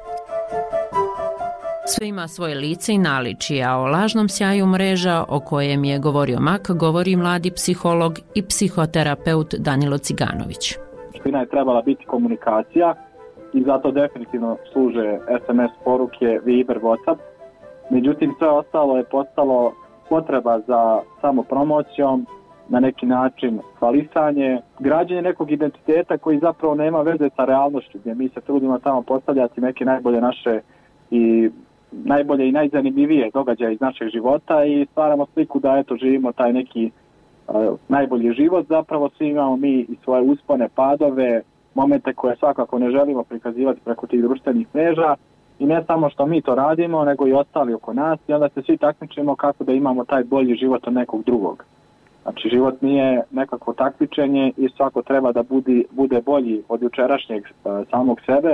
Sve ima svoje lice i naličje, a o lažnom sjaju mreža o kojem je govorio Mak govori mladi psiholog i psihoterapeut Danilo Ciganović. Suština je trebala biti komunikacija i zato definitivno služe SMS poruke, Viber, WhatsApp. Međutim, sve ostalo je postalo potreba za samopromocijom, na neki način hvalisanje, građenje nekog identiteta koji zapravo nema veze sa realnošću, gdje mi se trudimo tamo postavljati neke najbolje naše i najbolje i najzanimljivije događaje iz našeg života i stvaramo sliku da eto živimo taj neki najbolji život. Zapravo svi imamo mi i svoje uspone, padove, momente koje svakako ne želimo prikazivati preko tih društvenih mreža i ne samo što mi to radimo, nego i ostali oko nas i onda se svi takmičimo kako da imamo taj bolji život od nekog drugog. Znači život nije nekako takmičenje i svako treba da bude bolji od jučerašnjeg samog sebe.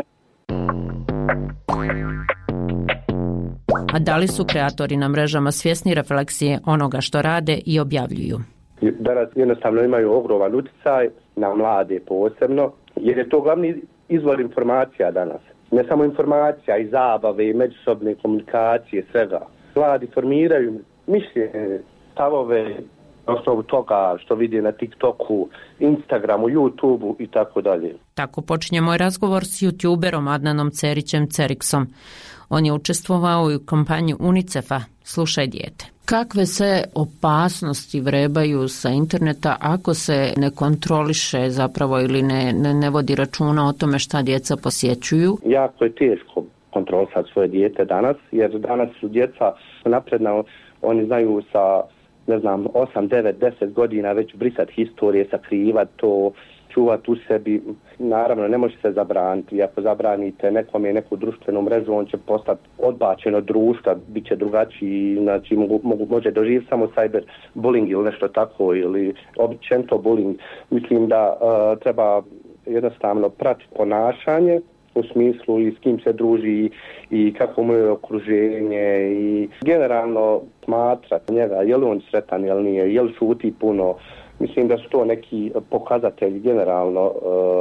A da li su kreatori na mrežama svjesni refleksije onoga što rade i objavljuju? Danas jednostavno imaju ogroman utjecaj na mlade posebno, jer je to glavni izvor informacija danas. Ne samo informacija, i zabave, i međusobne komunikacije, svega. Mladi formiraju mišljenje, stavove, osnovu toga što vidi na TikToku, Instagramu, YouTubeu i tako dalje. Tako počinje moj razgovor s youtuberom Adnanom Cerićem Ceriksom. On je učestvovao u kampanji UNICEF-a Slušaj dijete. Kakve se opasnosti vrebaju sa interneta ako se ne kontroliše zapravo ili ne vodi računa o tome šta djeca posjećuju? Jako je teško kontrolisati svoje dijete danas, jer danas su djeca napredna, oni znaju sa 8, 9, 10 godina već brisati historije, sakrivati to, čuvati u sebi. Naravno, ne može se zabraniti. Ako zabranite nekom je neku društvenu mrežu, on će postati odbačen od društva, bit će drugačiji, znači može doživjeti samo cyberbullying ili nešto tako, ili općenito bullying. Mislim da treba jednostavno pratiti ponašanje, u smislu i s kim se druži i kako mu je okruženje i generalno smatrati njega, je li on sretan, je li nije, je li šuti puno. Mislim da su to neki pokazatelji generalno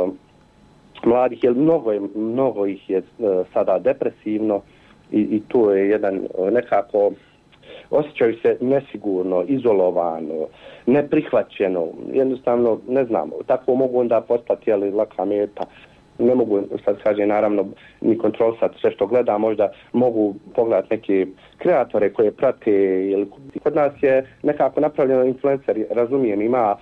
mladih, jer mnogo ih je sada depresivno i to je jedan nekako, osjećaju se nesigurno, izolovano, neprihvaćeno, jednostavno ne znam, tako mogu onda postati laka meta. Ne mogu, sad kažem, naravno, ni kontrolisati sve što gleda, možda mogu pogledati neke kreatore koje prate. Kod nas je nekako napravljeno influenceri, razumijem, ima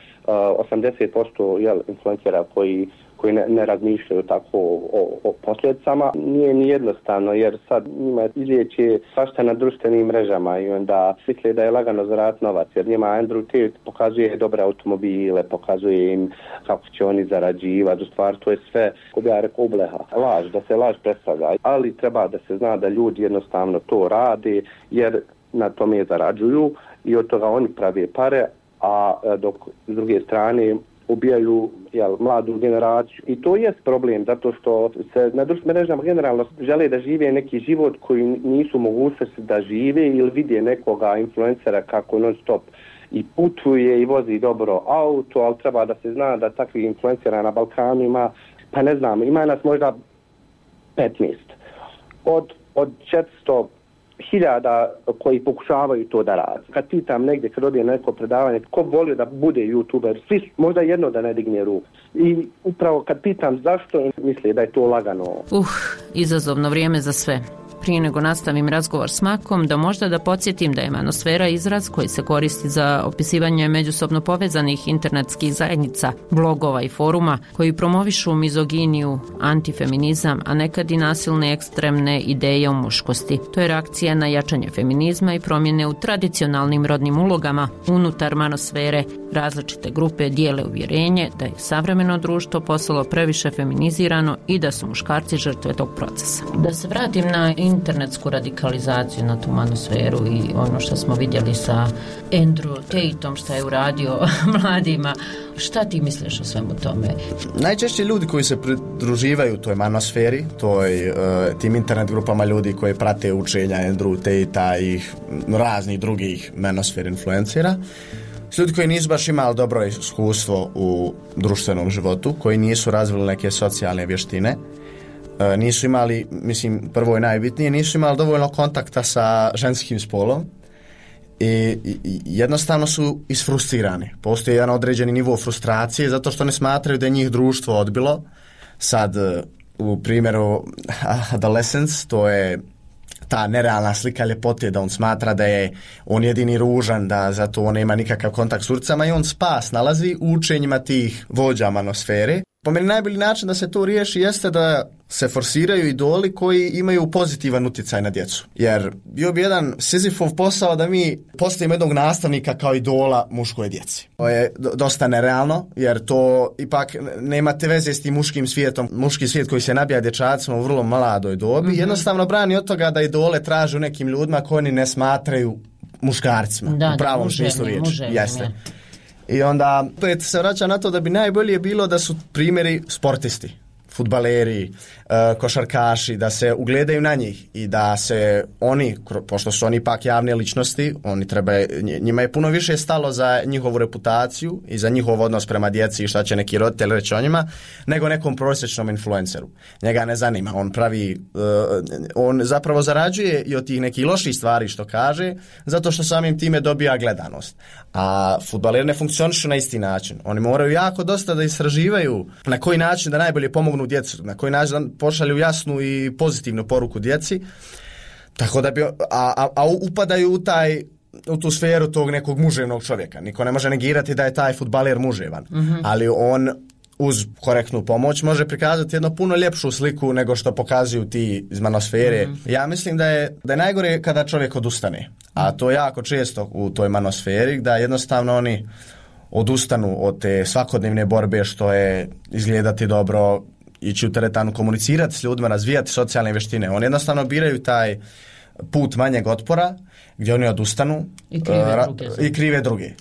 80% influencera koji ne razmišljaju tako o posljedicama. Nije ni jednostavno, jer sad njima izlijeće svašta na društvenim mrežama i onda misle da je lagano zaraditi novac, jer njima Andrew Tate pokazuje dobre automobile, pokazuje im kako će oni zarađivati, u stvari to je sve, ko bi ja rekao, ubleha. Laž, da se laž predstavlja, ali treba da se zna da ljudi jednostavno to rade, jer na tome zarađuju i od toga oni prave pare, a dok s druge strane ubijaju mladu generaciju. I to je problem, zato što se na društvenim mrežama generalno žele da žive neki život koji nisu mogućnosti da žive ili vide nekoga influencera kako non stop i putuje i vozi dobro auto, ali treba da se zna da takvih influencera na Balkanu ima, pa ne znam, ima nas možda 15. Od 400.000 koji pokušavaju to da rade. Kad pitam negdje, kad odije na neko predavanje, ko volio da bude youtuber, svi možda jedno da ne digne ruku. I upravo kad pitam zašto, misle da je to lagano. Izazovno vrijeme za sve. prije nego nastavim razgovor s Makom, da podsjetim da je manosfera izraz koji se koristi za opisivanje međusobno povezanih internetskih zajednica, blogova i foruma koji promovišu mizoginiju, antifeminizam, a nekad i nasilne ekstremne ideje o muškosti. To je reakcija na jačanje feminizma i promjene u tradicionalnim rodnim ulogama unutar manosfere. Različite grupe dijele uvjerenje da je savremeno društvo postalo previše feminizirano i da su muškarci žrtve tog procesa. Da se vratim na internetsku radikalizaciju, na tu manosferu i ono što smo vidjeli sa Andrew Tateom, što je uradio mladima. Šta ti misliš o svemu tome? Najčešće ljudi koji se pridruživaju toj manosferi, tim internet grupama ljudi koji prate učenja Andrew Tatea i raznih drugih manosfer influencera, ljudi koji nisu baš imali dobro iskustvo u društvenom životu, koji nisu razvili neke socijalne vještine, nisu imali, mislim, prvo i najbitnije, nisu imali dovoljno kontakta sa ženskim spolom i jednostavno su isfrustrirani. Postoji jedan određeni nivo frustracije zato što ne smatraju da je njih društvo odbilo. Sad, u primjeru adolescence, to je ta nerealna slika ljepote, da on smatra da je on jedini ružan, da zato on nema nikakav kontakt s curicama i on spas nalazi u učenjima tih vođa manosfere. Po meni najbolji način da se to riješi jeste da se forsiraju idoli koji imaju pozitivan utjecaj na djecu. Jer bio bi jedan Sizifov posao da mi postavimo jednog nastavnika kao idola muškoj djeci. To je dosta nerealno, jer to ipak nemate veze s tim muškim svijetom. Muški svijet koji se nabija dječacima u vrlo mladoj dobi, jednostavno brani od toga da idole traže u nekim ljudima koji oni ne smatraju muškarcima. U pravom smislu riječi. Jeste. I onda opet se vraća na to da bi najbolje bilo da su primjeri sportisti, fudbaleri, košarkaši, da se ugledaju na njih i da se oni, pošto su oni ipak javne ličnosti, njima je puno više stalo za njihovu reputaciju i za njihov odnos prema djeci i šta će neki roditelj reći o njima, nego nekom prosječnom influenceru. Njega ne zanima, on zapravo zarađuje i od tih nekih loših stvari što kaže, zato što samim time dobija gledanost. A fudbaleri ne funkcionišu na isti način. Oni moraju jako dosta da istraživaju na koji način da najbolje pomognu djecu, na koji način da pošalju jasnu i pozitivnu poruku djeci, tako da upadaju u tu sferu tog nekog muževnog čovjeka. Niko ne može negirati da je taj fudbaler muževan, ali on uz korektnu pomoć može prikazati jednu puno ljepšu sliku nego što pokazuju ti iz manosfere. Ja mislim da je najgore kada čovjek odustane, a to je jako često u toj manosferi, da jednostavno oni odustanu od te svakodnevne borbe što je izgledati dobro, ići u teretanu, komunicirati s ljudima, razvijati socijalne vještine. Oni jednostavno biraju taj put manjeg otpora gdje oni odustanu i krive druge.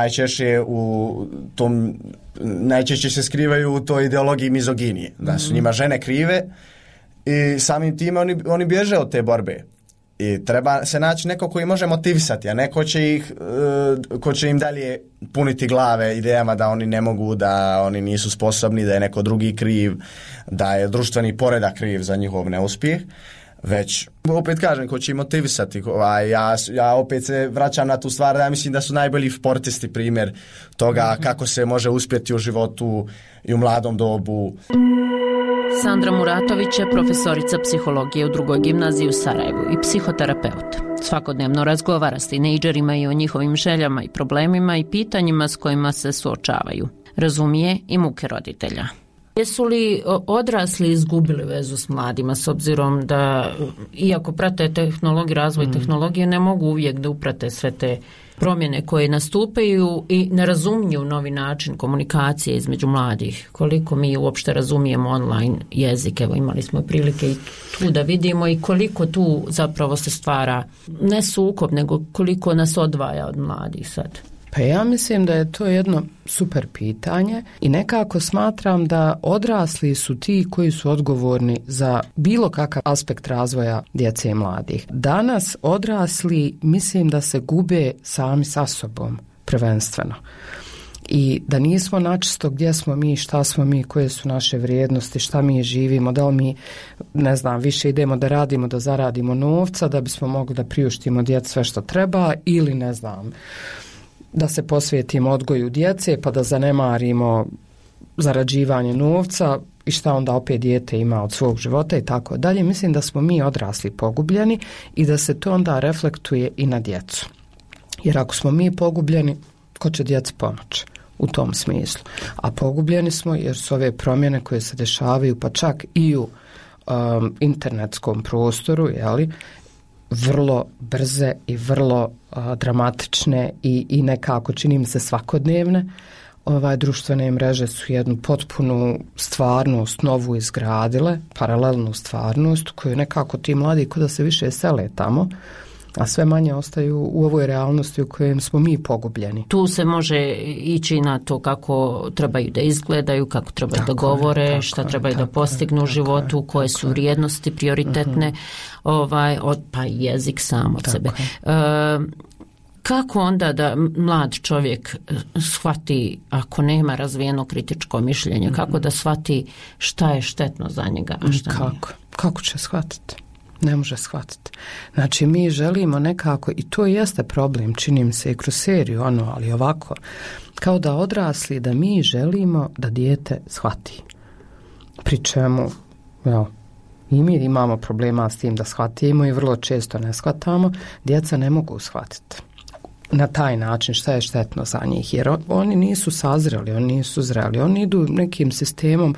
Najčešće se skrivaju u toj ideologiji mizoginije, da su njima žene krive i samim time oni bježe od te borbe. I treba se naći neko koji može motivisati, a neko ko će im dalje puniti glave idejama da oni ne mogu, da oni nisu sposobni, da je neko drugi kriv, da je društveni poredak kriv za njihov neuspjeh. Već, opet kažem, ko će im motivisati. Ja opet se vraćam na tu stvar da ja mislim da su najbolji sportisti primjer toga kako se može uspjeti u životu i u mladom dobu. Sandra Muratović je profesorica psihologije u drugoj gimnaziji u Sarajevu i psihoterapeut. Svakodnevno razgovara s tinejdžerima i o njihovim željama i problemima i pitanjima s kojima se suočavaju. Razumije i muke roditelja. Jesu li odrasli izgubili vezu s mladima s obzirom da, iako prate razvoj tehnologije, ne mogu uvijek da uprate sve te promjene koje nastupaju i ne razumiju novi način komunikacije između mladih? Koliko mi uopšte razumijemo online jezik? Evo, imali smo prilike i tu da vidimo i koliko tu zapravo se stvara ne sukob, nego koliko nas odvaja od mladih sad. Pa ja mislim da je to jedno super pitanje i nekako smatram da odrasli su ti koji su odgovorni za bilo kakav aspekt razvoja djece i mladih. Danas odrasli mislim da se gube sami sa sobom prvenstveno. I da nismo načisto gdje smo mi, šta smo mi, koje su naše vrijednosti, šta mi živimo, da li mi, ne znam, više idemo da radimo, da zaradimo novca, da bismo mogli da priuštimo djeci sve što treba ili ne znam, da se posvetimo odgoju djece pa da zanemarimo zarađivanje novca i šta onda opet dijete ima od svog života i tako dalje. Mislim da smo mi odrasli pogubljeni i da se to onda reflektuje i na djecu. Jer ako smo mi pogubljeni, ko će djeci pomoći u tom smislu? A pogubljeni smo jer su ove promjene koje se dešavaju, pa čak i u internetskom prostoru, jeli, vrlo brze i vrlo dramatične i nekako čini mi se svakodnevne. Društvene mreže su jednu potpunu stvarnost novu izgradile, paralelnu stvarnost koju nekako ti mladi kod da se više sele tamo, a sve manje ostaju u ovoj realnosti u kojem smo mi pogubljeni. Tu se može ići na to kako trebaju da izgledaju, kako trebaju da govore, šta trebaju da postignu u životu, koje su vrijednosti prioritetne, pa jezik sam od sebe. Kako onda da mlad čovjek shvati, ako nema razvijeno kritičko mišljenje, kako da shvati šta je štetno za njega, a šta nije? Kako će shvatiti? Ne može shvatiti. Znači, mi želimo nekako, i to jeste problem, čini mi se i kroz seriju, ali ovako, kao da odrasli, da mi želimo da dijete shvati. Pri čemu, i mi imamo problema s tim da shvatimo i vrlo često ne shvatamo, djeca ne mogu shvatiti na taj način šta je štetno za njih, jer oni nisu sazreli, oni nisu zreli, oni idu nekim sistemom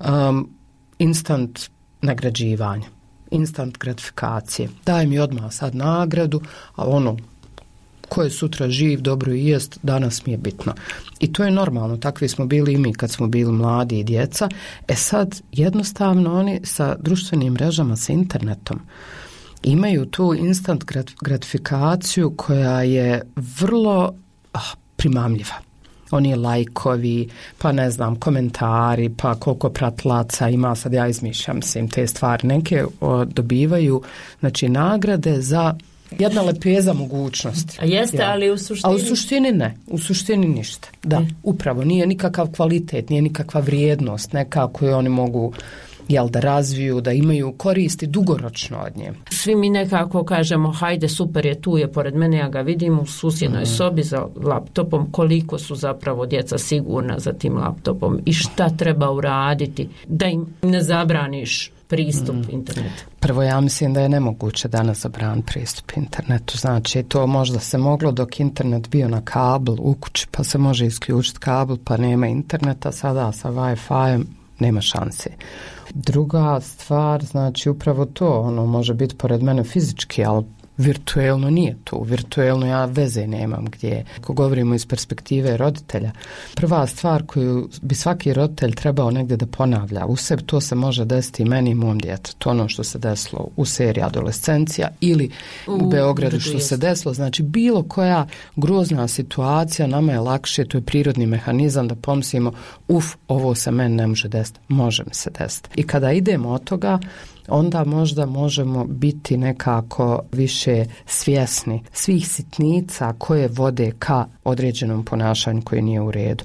instant nagrađivanja, instant gratifikacije. Daj mi odmah sad nagradu, a ko je sutra živ, dobro i jest, danas mi je bitno. I to je normalno, takvi smo bili i mi kad smo bili mladi i djeca. Sad jednostavno oni sa društvenim mrežama, sa internetom, imaju tu instant gratifikaciju koja je vrlo primamljiva. Oni lajkovi, pa ne znam, komentari, pa koliko pratilaca ima, sad ja izmišljam te stvari. Neke dobivaju, znači, nagrade za jedna lepeza mogućnosti. A jeste, ali u suštini? A u suštini ne, u suštini ništa. Da, upravo, nije nikakav kvalitet, nije nikakva vrijednost, nekako je oni mogu da razviju, da imaju koristi dugoročno od nje. Svi mi nekako kažemo, hajde, super je, tu je pored mene, ja ga vidim u susjednoj sobi za laptopom, koliko su zapravo djeca sigurna za tim laptopom i šta treba uraditi da im ne zabraniš pristup internetu. Prvo, ja mislim da je nemoguće danas zabraniti pristup internetu. Znači, to možda se moglo dok internet bio na kabel u kući, pa se može isključiti kabel, pa nema interneta, sada sa Wi-Fi nema šanse. Druga stvar, znači upravo to, može biti pored mene fizički, ali virtuelno nije tu. Virtuelno ja veze nemam gdje. Ako govorimo iz perspektive roditelja, prva stvar koju bi svaki roditelj trebao negdje da ponavlja u sebi, to se može desiti i meni i mom djetetu. Ono što se desilo u seriji Adolescencija ili u Beogradu što se desilo. Znači bilo koja grozna situacija, nama je lakše, to je prirodni mehanizam da pomislimo, ovo se meni ne može desiti, može mi se desiti. I kada idemo od toga, onda možda možemo biti nekako više svjesni svih sitnica koje vode ka određenom ponašanju koje nije u redu.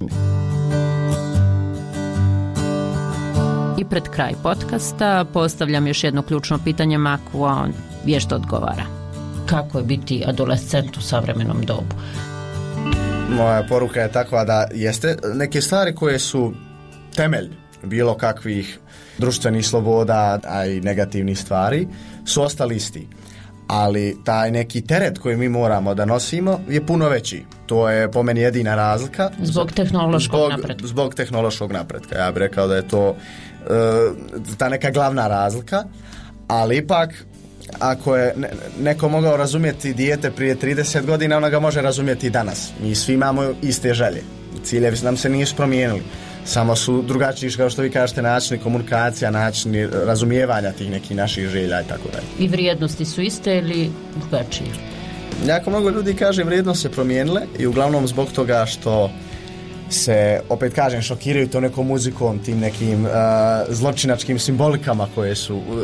I pred kraj podcasta postavljam još jedno ključno pitanje Maku, a on vješto odgovara. Kako je biti adolescent u savremenom dobu? Moja poruka je takva da jeste neke stvari koje su temelj bilo kakvih društvenih sloboda, a i negativnih stvari su ostali isti. Ali taj neki teret koji mi moramo da nosimo je puno veći. To je po meni jedina razlika. Zbog tehnološkog napretka. Zbog tehnološkog napretka. Ja bih rekao da je to ta neka glavna razlika. Ali ipak, ako je neko mogao razumjeti dijete prije 30 godina, ona ga može razumjeti i danas. Mi svi imamo iste želje. Ciljevi nam se nisu promijenili. Samo su drugačiji, kao što vi kažete, načini komunikacija, načini razumijevanja tih nekih naših želja i tako dalje. I vrijednosti su iste ili drugačije? Jako mnogo ljudi kaže vrijednosti se promijenile i uglavnom zbog toga što se, opet kažem, šokiraju to nekom muzikom, tim nekim zločinačkim simbolikama koje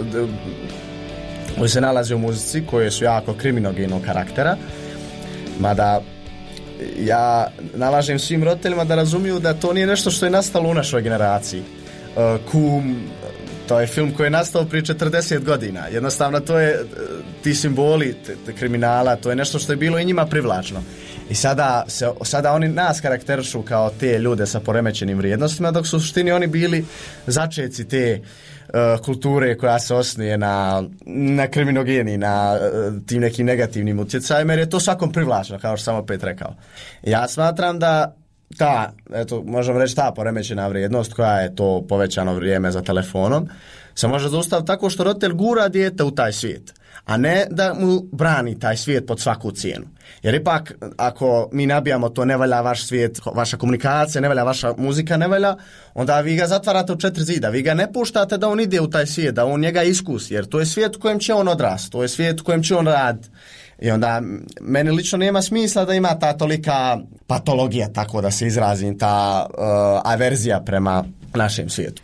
se nalaze u muzici, koje su jako kriminogenog karaktera. Mada ja nalažem svim roditeljima da razumiju da to nije nešto što je nastalo u našoj generaciji. To je film koji je nastao prije 40 godina. Jednostavno to je, ti simboli kriminala, to je nešto što je bilo i njima privlačno. I sada oni nas karakterišu kao te ljude sa poremećenim vrijednostima, dok su u suštini oni bili začeci te kulture koja se osnuje na kriminogeni, na tim nekim negativnim utjecajima, jer je to svakom privlačno, kao što sam opet rekao. Ja smatram da možemo reći ta poremećena vrijednost koja je to povećano vrijeme za telefonom se može zaustaviti tako što roditelj gura dijete u taj svijet, a ne da mu brani taj svijet pod svaku cijenu. Jer ipak ako mi nabijamo to ne valja vaš svijet, vaša komunikacija ne valja, vaša muzika ne valja, onda vi ga zatvarate u 4 zida, vi ga ne puštate da on ide u taj svijet, da on njega iskusi, jer to je svijet u kojem će on odrasti, to je svijet u kojem će on raditi. I onda meni lično nema smisla da ima ta tolika patologija, tako da se izrazim, ta averzija prema našem svijetu.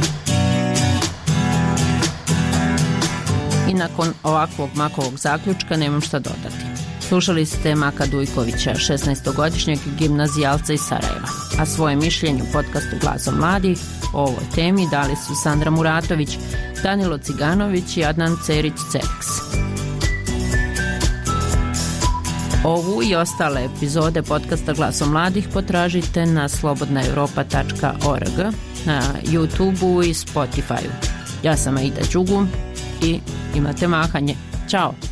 I nakon ovakvog Makovog zaključka nemam šta dodati. Slušali ste Maka Dujkovića, 16-godišnjeg gimnazijalca iz Sarajeva, a svoje mišljenje u podcastu Glasom mladih o ovoj temi dali su Sandra Muratović, Danilo Ciganović i Adnan Cerić-Ceriks. Ovu i ostale epizode podcasta Glasom mladih potražite na slobodnaevropa.org, na YouTubeu i Spotifyu. Ja sam Aida Đugum i imate mahanje. Ćao!